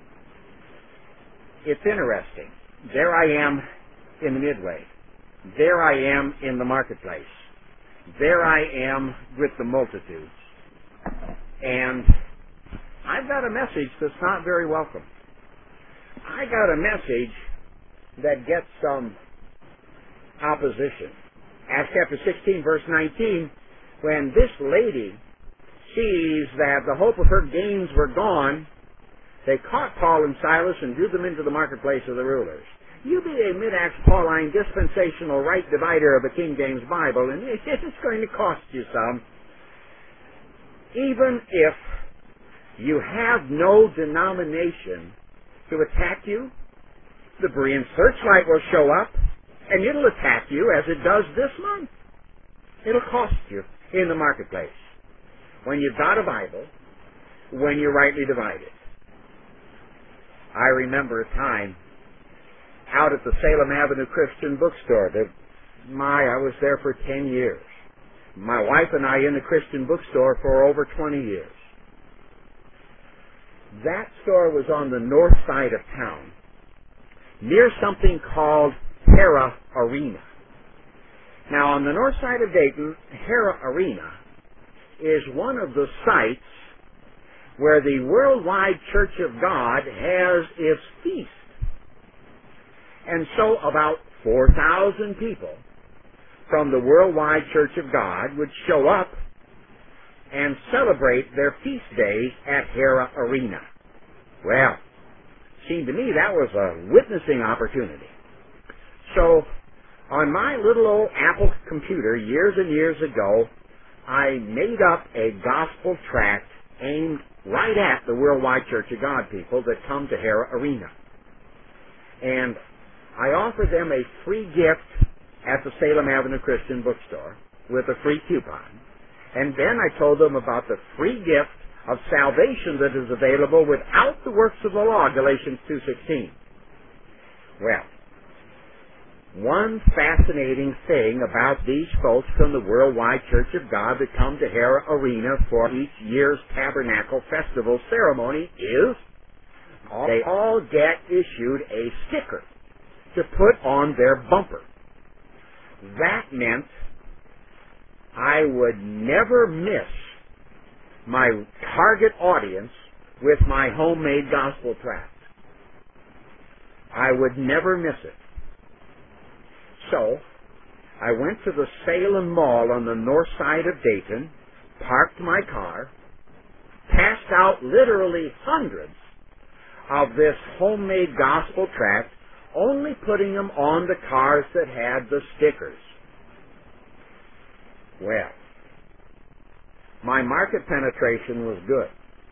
It's interesting. There I am in the midway. There I am in the marketplace. There I am with the multitudes. And I've got a message that's not very welcome. I got a message that gets some opposition. Acts chapter sixteen, verse nineteen, when this lady sees that the hope of her gains were gone, they caught Paul and Silas and drew them into the marketplace of the rulers. You be a mid-Acts Pauline dispensational right divider of the King James Bible, and it's going to cost you some. Even if you have no denomination to attack you. The Berean searchlight will show up, and it'll attack you as it does this month. It'll cost you in the marketplace. When you've got a Bible, when you rightly divide it. I remember a time out at the Salem Avenue Christian Bookstore that, my, I was there for ten years. My wife and I in the Christian bookstore for over twenty years. That store was on the north side of town, near something called Hara Arena. Now, on the north side of Dayton, Hara Arena is one of the sites where the Worldwide Church of God has its feast. And so about four thousand people from the Worldwide Church of God would show up and celebrate their feast days at Hara Arena. Well, seemed to me that was a witnessing opportunity. So, on my little old Apple computer years and years ago, I made up a gospel tract aimed right at the Worldwide Church of God people that come to Hara Arena. And I offered them a free gift at the Salem Avenue Christian Bookstore with a free coupon. And then I told them about the free gift of salvation that is available without the works of the law, Galatians two sixteen. Well, one fascinating thing about these folks from the Worldwide Church of God that come to Hara Arena for each year's Tabernacle Festival ceremony is they all get issued a sticker to put on their bumper. That meant I would never miss my target audience with my homemade gospel tract. I would never miss it. So, I went to the Salem Mall on the north side of Dayton, parked my car, passed out literally hundreds of this homemade gospel tract, only putting them on the cars that had the stickers. Well, my market penetration was good.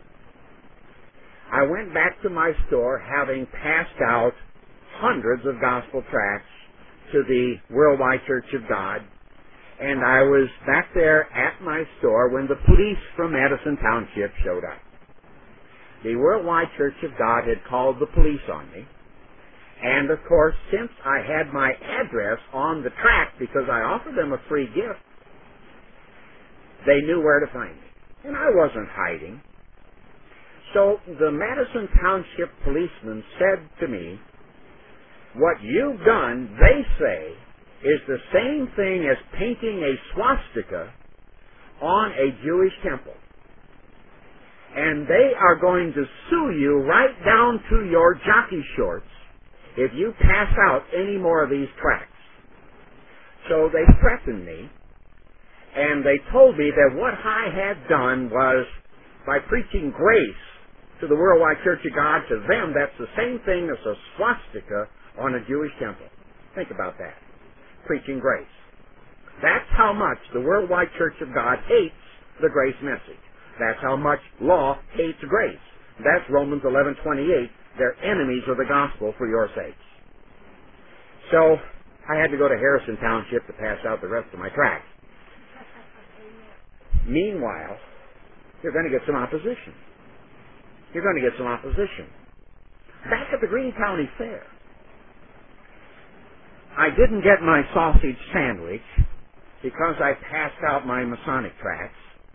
I went back to my store having passed out hundreds of gospel tracts to the Worldwide Church of God, and I was back there at my store when the police from Madison Township showed up. The Worldwide Church of God had called the police on me, and of course, since I had my address on the tract because I offered them a free gift, they knew where to find me, and I wasn't hiding. So the Madison Township policeman said to me, "What you've done," they say, "is the same thing as painting a swastika on a Jewish temple. And they are going to sue you right down to your jockey shorts if you pass out any more of these tracts." So they threatened me, and they told me that what I had done was, by preaching grace to the Worldwide Church of God, to them that's the same thing as a swastika on a Jewish temple. Think about that. Preaching grace. That's how much the Worldwide Church of God hates the grace message. That's how much law hates grace. That's Romans eleven twenty-eight. They're enemies of the gospel for your sakes. So, I had to go to Harrison Township to pass out the rest of my tracts. Meanwhile, you're going to get some opposition. You're going to get some opposition. Back at the Greene County Fair, I didn't get my sausage sandwich because I passed out my Masonic tracts.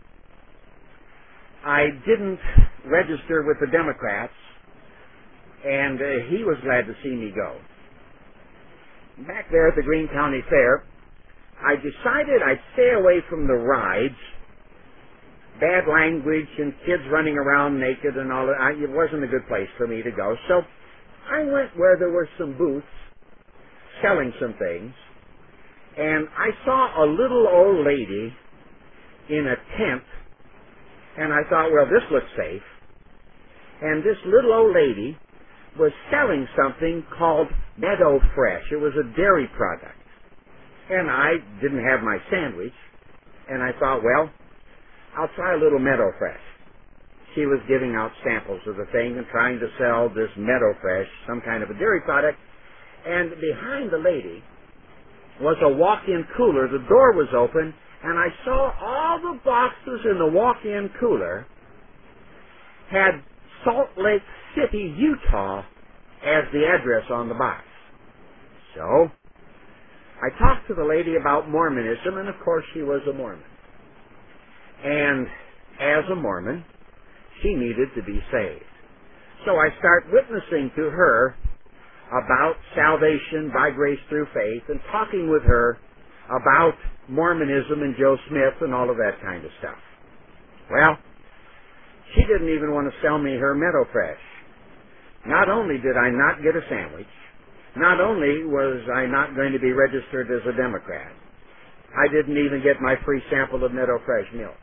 I didn't register with the Democrats, and uh, he was glad to see me go. Back there at the Greene County Fair, I decided I'd stay away from the rides, bad language and kids running around naked and all that. I, it wasn't a good place for me to go. So I went where there were some booths selling some things, and I saw a little old lady in a tent, and I thought, well, this looks safe. And this little old lady was selling something called Meadow Fresh. It was a dairy product. And I didn't have my sandwich, and I thought, well, I'll try a little Meadow Fresh. she was giving out samples of the thing and trying to sell this Meadow Fresh, some kind of a dairy product. And behind the lady was a walk-in cooler. The door was open, and I saw all the boxes in the walk-in cooler had Salt Lake City, Utah as the address on the box. So I talked to the lady about Mormonism, and of course she was a Mormon. And as a Mormon, she needed to be saved. So I start witnessing to her about salvation by grace through faith and talking with her about Mormonism and Joe Smith and all of that kind of stuff. Well, she didn't even want to sell me her Meadow Fresh. Not only did I not get a sandwich, not only was I not going to be registered as a Democrat, I didn't even get my free sample of Meadow Fresh milk.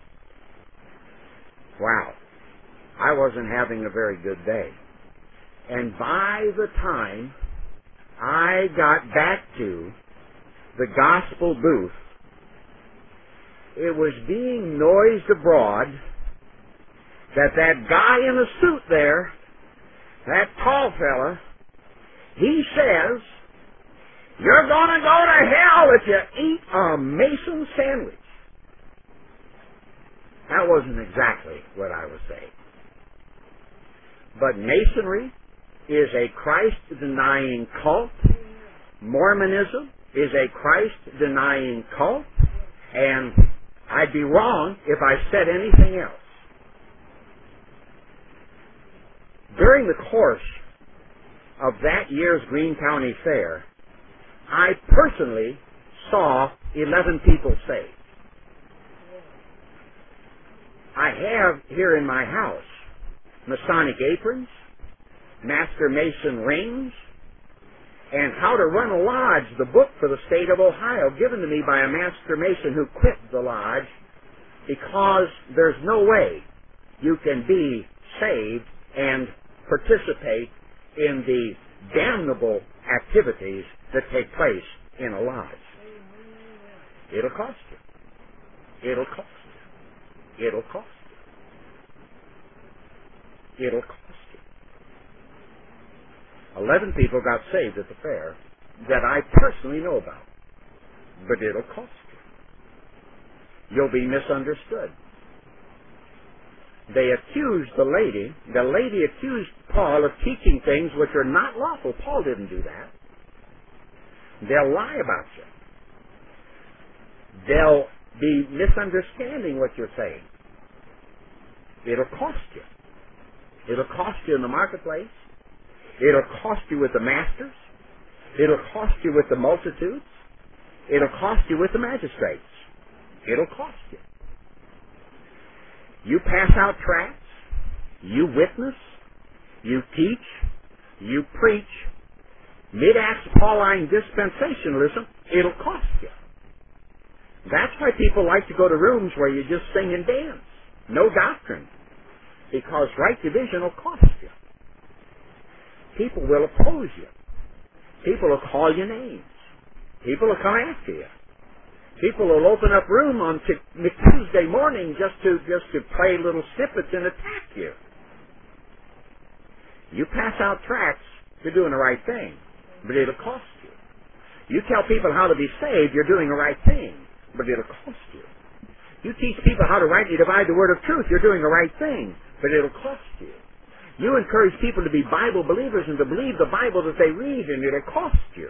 Wow. I wasn't having a very good day. And by the time I got back to the gospel booth, it was being noised abroad that that guy in a suit there, that tall fella, he says, you're going to go to hell if you eat a Mason sandwich. That wasn't exactly what I was saying. But Masonry is a Christ-denying cult. Mormonism is a Christ-denying cult. And I'd be wrong if I said anything else. During the course of that year's Greene County Fair, I personally saw eleven people saved. I have here in my house Masonic aprons, Master Mason rings, and How to Run a Lodge, the book for the state of Ohio, given to me by a Master Mason who quit the lodge because there's no way you can be saved and participate in the damnable activities that take place in a lodge. It'll cost you. It'll cost you. It'll cost you. It'll cost you. Eleven people got saved at the fair that I personally know about. But it'll cost you. You'll be misunderstood. They accused the lady, the lady accused Paul of teaching things which are not lawful. Paul didn't do that. They'll lie about you. They'll be misunderstanding what you're saying. It'll cost you. It'll cost you in the marketplace. It'll cost you with the masters. It'll cost you with the multitudes. It'll cost you with the magistrates. It'll cost you. You pass out tracts, you witness, you teach, you preach, mid-Acts Pauline dispensationalism, it'll cost you. That's why people like to go to rooms where you just sing and dance. No doctrine. Because right division will cost you. People will oppose you. People will call you names. People will come after you. People will open up room on t- Tuesday morning just to just to play little snippets and attack you. You pass out tracts, you're doing the right thing, but it'll cost you. You tell people how to be saved, you're doing the right thing, but it'll cost you. You teach people how to rightly divide the word of truth, you're doing the right thing, but it'll cost you. You encourage people to be Bible believers and to believe the Bible that they read, and it'll cost you.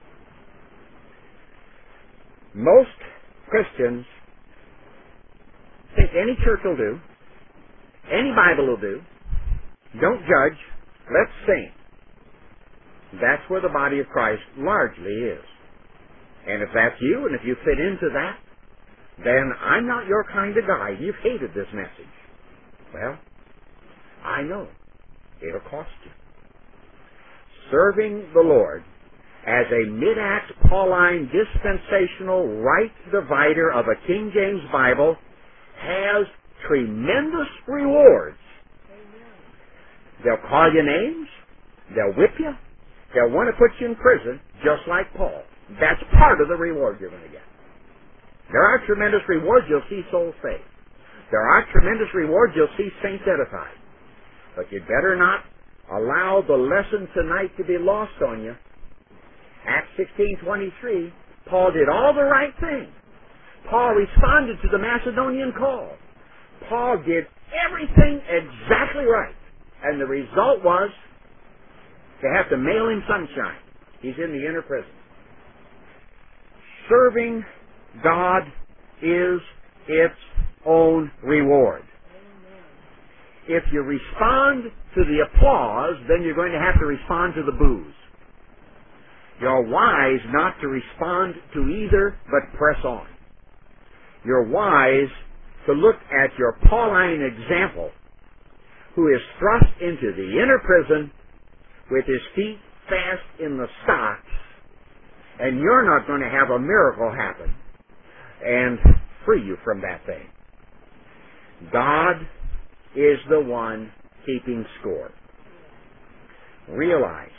Most Christians think any church will do, any Bible will do, don't judge, let's sing. That's where the body of Christ largely is. And if that's you, and if you fit into that, then I'm not your kind of guy. You've hated this message. Well, I know. It'll cost you. Serving the Lord as a mid-Acts Pauline dispensational right divider of a King James Bible has tremendous rewards. They'll call you names. They'll whip you. They'll want to put you in prison, just like Paul. That's part of the reward you're going to get. There are tremendous rewards. You'll see souls saved. There are tremendous rewards. You'll see saints edified. But you'd better not allow the lesson tonight to be lost on you. Acts sixteen twenty-three, Paul did all the right things. Paul responded to the Macedonian call. Paul did everything exactly right. And the result was they have to mail him sunshine. He's in the inner prison. Serving God is its own reward. If you respond to the applause, then you're going to have to respond to the boos. You're wise not to respond to either, but press on. You're wise to look at your Pauline example, who is thrust into the inner prison with his feet fast in the stocks, and you're not going to have a miracle happen and free you from that thing. God is the one keeping score. Realize,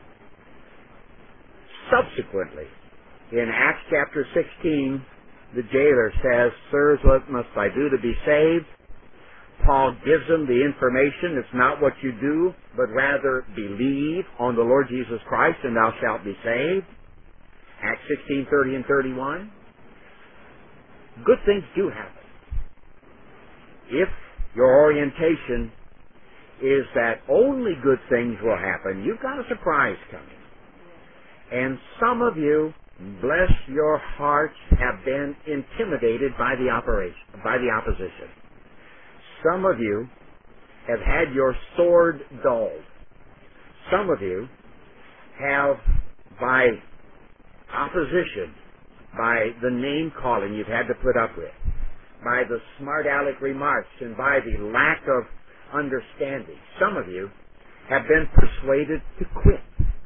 subsequently, in Acts chapter sixteen, the jailer says, "Sirs, what must I do to be saved?" Paul gives them the information. It's not what you do, but rather believe on the Lord Jesus Christ and thou shalt be saved. Acts sixteen, thirty and thirty-one. Good things do happen. If your orientation is that only good things will happen, you've got a surprise coming. And some of you, bless your hearts, have been intimidated by the operation, by the opposition. Some of you have had your sword dulled. Some of you have, by opposition, by the name calling you've had to put up with, by the smart aleck remarks, and by the lack of understanding, some of you have been persuaded to quit.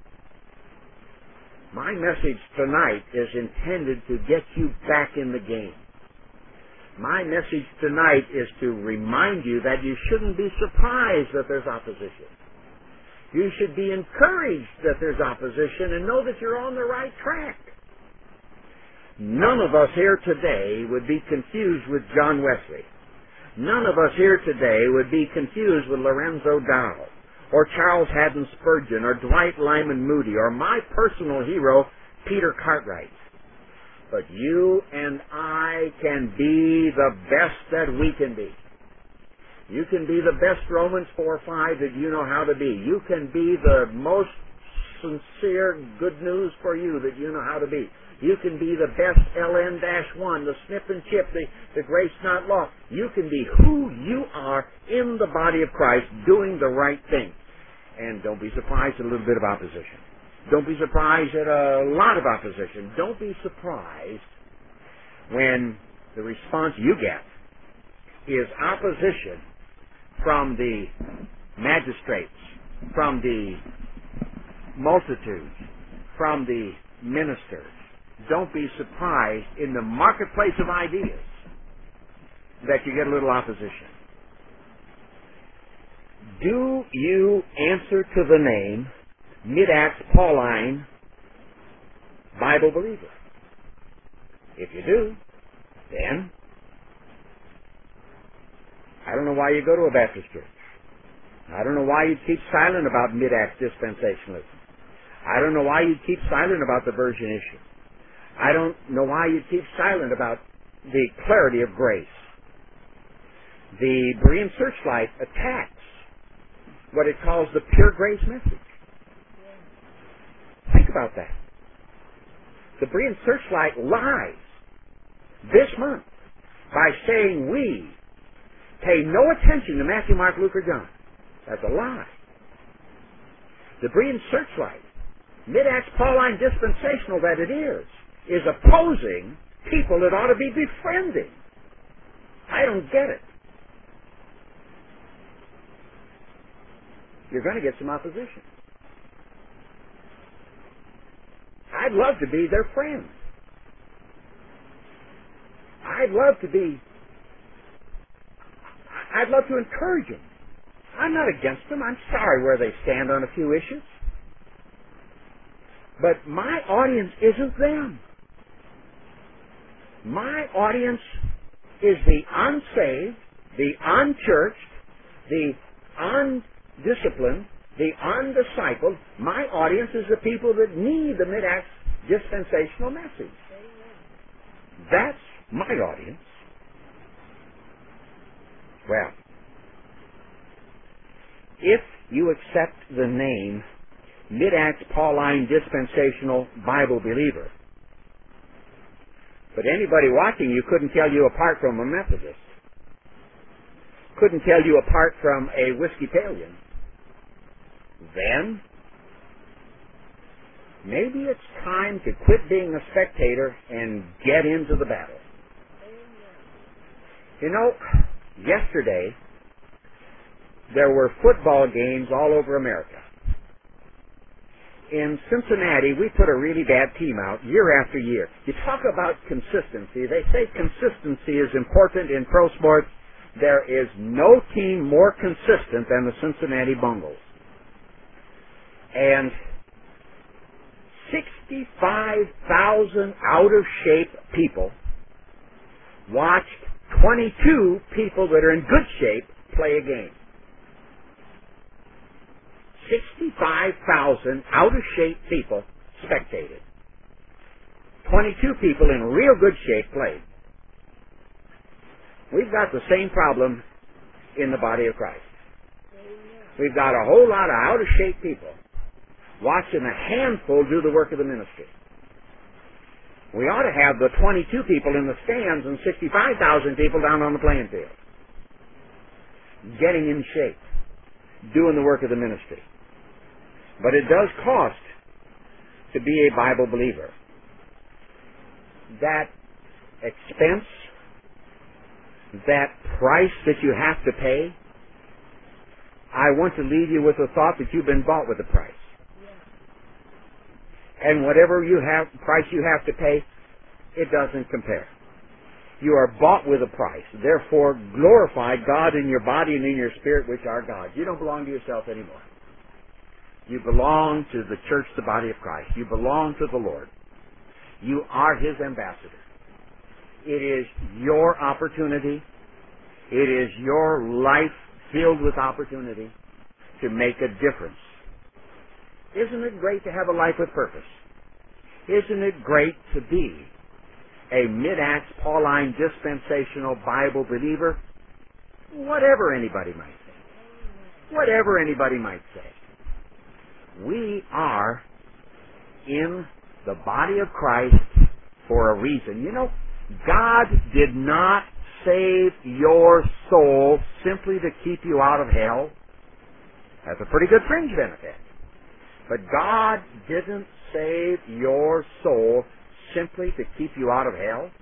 My message tonight is intended to get you back in the game. My message tonight is to remind you that you shouldn't be surprised that there's opposition. You should be encouraged that there's opposition and know that you're on the right track. None of us here today would be confused with John Wesley. None of us here today would be confused with Lorenzo Dow, or Charles Haddon Spurgeon, or Dwight Lyman Moody, or my personal hero, Peter Cartwright. But you and I can be the best that we can be. You can be the best Romans four five that you know how to be. You can be the most sincere good news for you that you know how to be. You can be the best L N one, the snip and chip, the, the grace not law. You can be who you are in the body of Christ, doing the right thing. And don't be surprised at a little bit of opposition. Don't be surprised at a lot of opposition. Don't be surprised when the response you get is opposition from the magistrates, from the multitudes, from the ministers. Don't be surprised in the marketplace of ideas that you get a little opposition. Do you answer to the name Mid-Acts Pauline Bible believer? If you do, then I don't know why you go to a Baptist church. I don't know why you keep silent about Mid-Acts dispensationalism. I don't know why you keep silent about the virgin issue. I don't know why you keep silent about the clarity of grace. The Berean Searchlight attacks what it calls the pure grace message. Think about that. The Berean Searchlight lies this month by saying we pay no attention to Matthew, Mark, Luke, or John. That's a lie. The Berean Searchlight, Mid-Acts Pauline dispensational that it is, is opposing people that ought to be befriending. I don't get it. You're going to get some opposition. I'd love to be their friend. I'd love to be, I'd love to encourage them. I'm not against them. I'm sorry where they stand on a few issues. But my audience isn't them. My audience is the unsaved, the unchurched, the undisciplined, the undiscipled. My audience is the people that need the Mid-Acts dispensational message. That's my audience. Well, if you accept the name Mid-Acts Pauline Dispensational Bible Believer, but anybody watching you couldn't tell you apart from a Methodist, couldn't tell you apart from a Whiskeytalian, then maybe it's time to quit being a spectator and get into the battle. You know, yesterday there were football games all over America. In Cincinnati, we put a really bad team out year after year. You talk about consistency. They say consistency is important in pro sports. There is no team more consistent than the Cincinnati Bungles. And sixty-five thousand out-of-shape people watched twenty-two people that are in good shape play a game. sixty-five thousand out-of-shape people spectated. twenty-two people in real good shape played. We've got the same problem in the body of Christ. We've got a whole lot of out-of-shape people watching a handful do the work of the ministry. We ought to have the twenty-two people in the stands and sixty-five thousand people down on the playing field, getting in shape, doing the work of the ministry. But it does cost to be a Bible believer. That expense, that price that you have to pay, I want to leave you with the thought that you've been bought with a price. And whatever you have, price you have to pay, it doesn't compare. You are bought with a price. Therefore, glorify God in your body and in your spirit, which are God's. You don't belong to yourself anymore. You belong to the church, the body of Christ. You belong to the Lord. You are His ambassador. It is your opportunity. It is your life filled with opportunity to make a difference. Isn't it great to have a life with purpose? Isn't it great to be a Mid-Acts Pauline dispensational Bible believer? Whatever anybody might say. Whatever anybody might say. We are in the body of Christ for a reason. You know, God did not save your soul simply to keep you out of hell. That's a pretty good fringe benefit. But God didn't save your soul simply to keep you out of hell.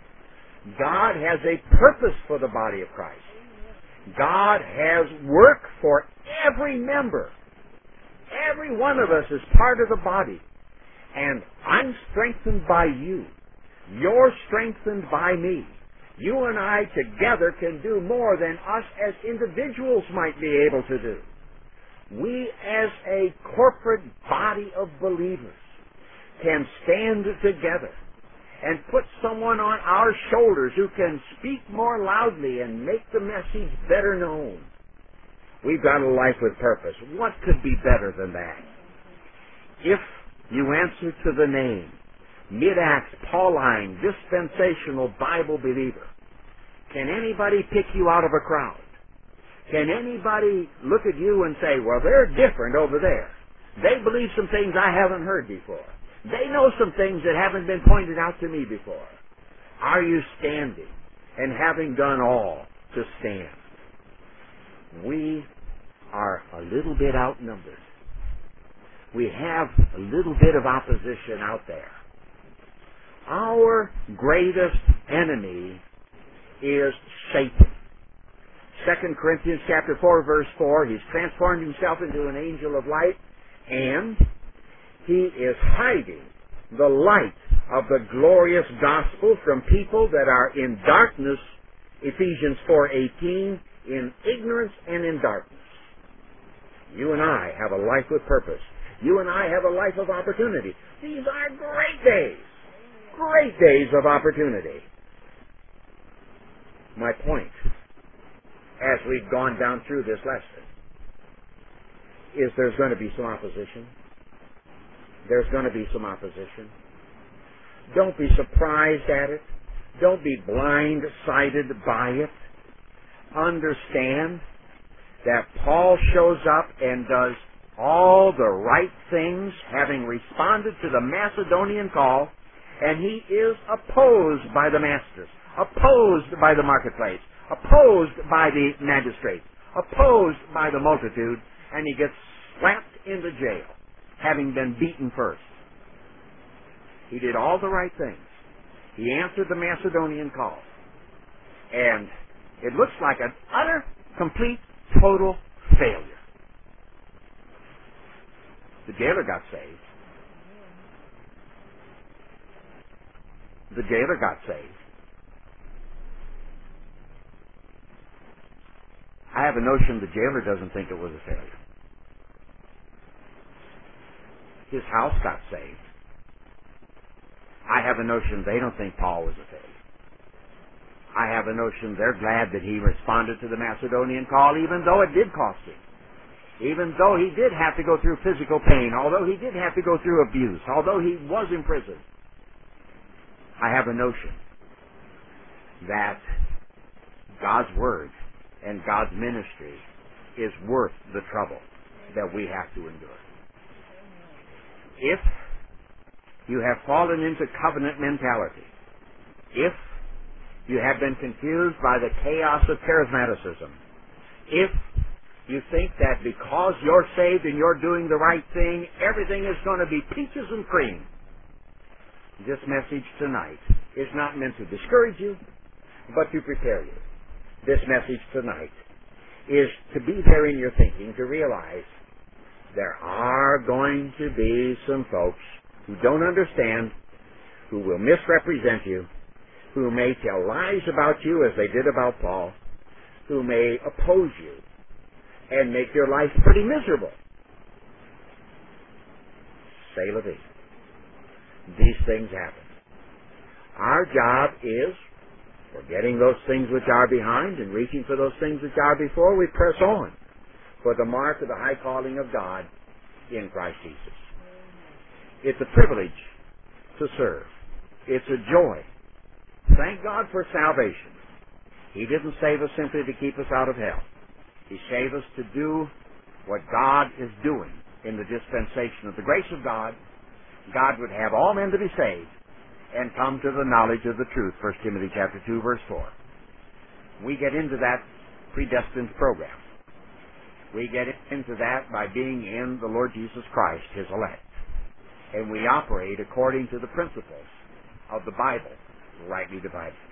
God has a purpose for the body of Christ. God has work for every member. Every one of us is part of the body. And I'm strengthened by you. You're strengthened by me. You and I together can do more than us as individuals might be able to do. We as a corporate body of believers can stand together and put someone on our shoulders who can speak more loudly and make the message better known. We've got a life with purpose. What could be better than that? If you answer to the name Mid-Acts Pauline Dispensational Bible Believer, can anybody pick you out of a crowd? Can anybody look at you and say, well, they're different over there. They believe some things I haven't heard before. They know some things that haven't been pointed out to me before. Are you standing and having done all to stand? We are a little bit outnumbered. We have a little bit of opposition out there. Our greatest enemy is Satan. Second Corinthians chapter four, verse four, he's transformed himself into an angel of light, and he is hiding the light of the glorious gospel from people that are in darkness, Ephesians four eighteen, in ignorance and in darkness. You and I have a life with purpose. You and I have a life of opportunity. These are great days. Great days of opportunity. My point we've gone down through this lesson is there's going to be some opposition. There's going to be some opposition. Don't be surprised at it. Don't be blindsided by it. Understand that Paul shows up and does all the right things, having responded to the Macedonian call, and he is opposed by the masters, opposed by the marketplace, opposed by the magistrates, opposed by the multitude, and he gets slapped into jail, having been beaten first. He did all the right things. He answered the Macedonian call. And it looks like an utter, complete, total failure. The jailer got saved. The jailer got saved. I have a notion the jailer doesn't think it was a failure. His house got saved. I have a notion they don't think Paul was a failure. I have a notion they're glad that he responded to the Macedonian call, even though it did cost him. Even though he did have to go through physical pain, although he did have to go through abuse, although he was imprisoned. I have a notion that God's Word and God's ministry is worth the trouble that we have to endure. If you have fallen into covenant mentality, if you have been confused by the chaos of charismaticism, if you think that because you're saved and you're doing the right thing, everything is going to be peaches and cream, this message tonight is not meant to discourage you, but to prepare you. This message tonight is to be there in your thinking, to realize there are going to be some folks who don't understand, who will misrepresent you, who may tell lies about you as they did about Paul, who may oppose you and make your life pretty miserable. C'est la vie. These things happen. Our job is, forgetting those things which are behind and reaching for those things which are before, we press on for the mark of the high calling of God in Christ Jesus. It's a privilege to serve. It's a joy. Thank God for salvation. He didn't save us simply to keep us out of hell. He saved us to do what God is doing in the dispensation of the grace of God. God would have all men to be saved and come to the knowledge of the truth, First Timothy chapter two, verse four. We get into that predestined program. We get into that by being in the Lord Jesus Christ, His elect. And we operate according to the principles of the Bible, rightly divided.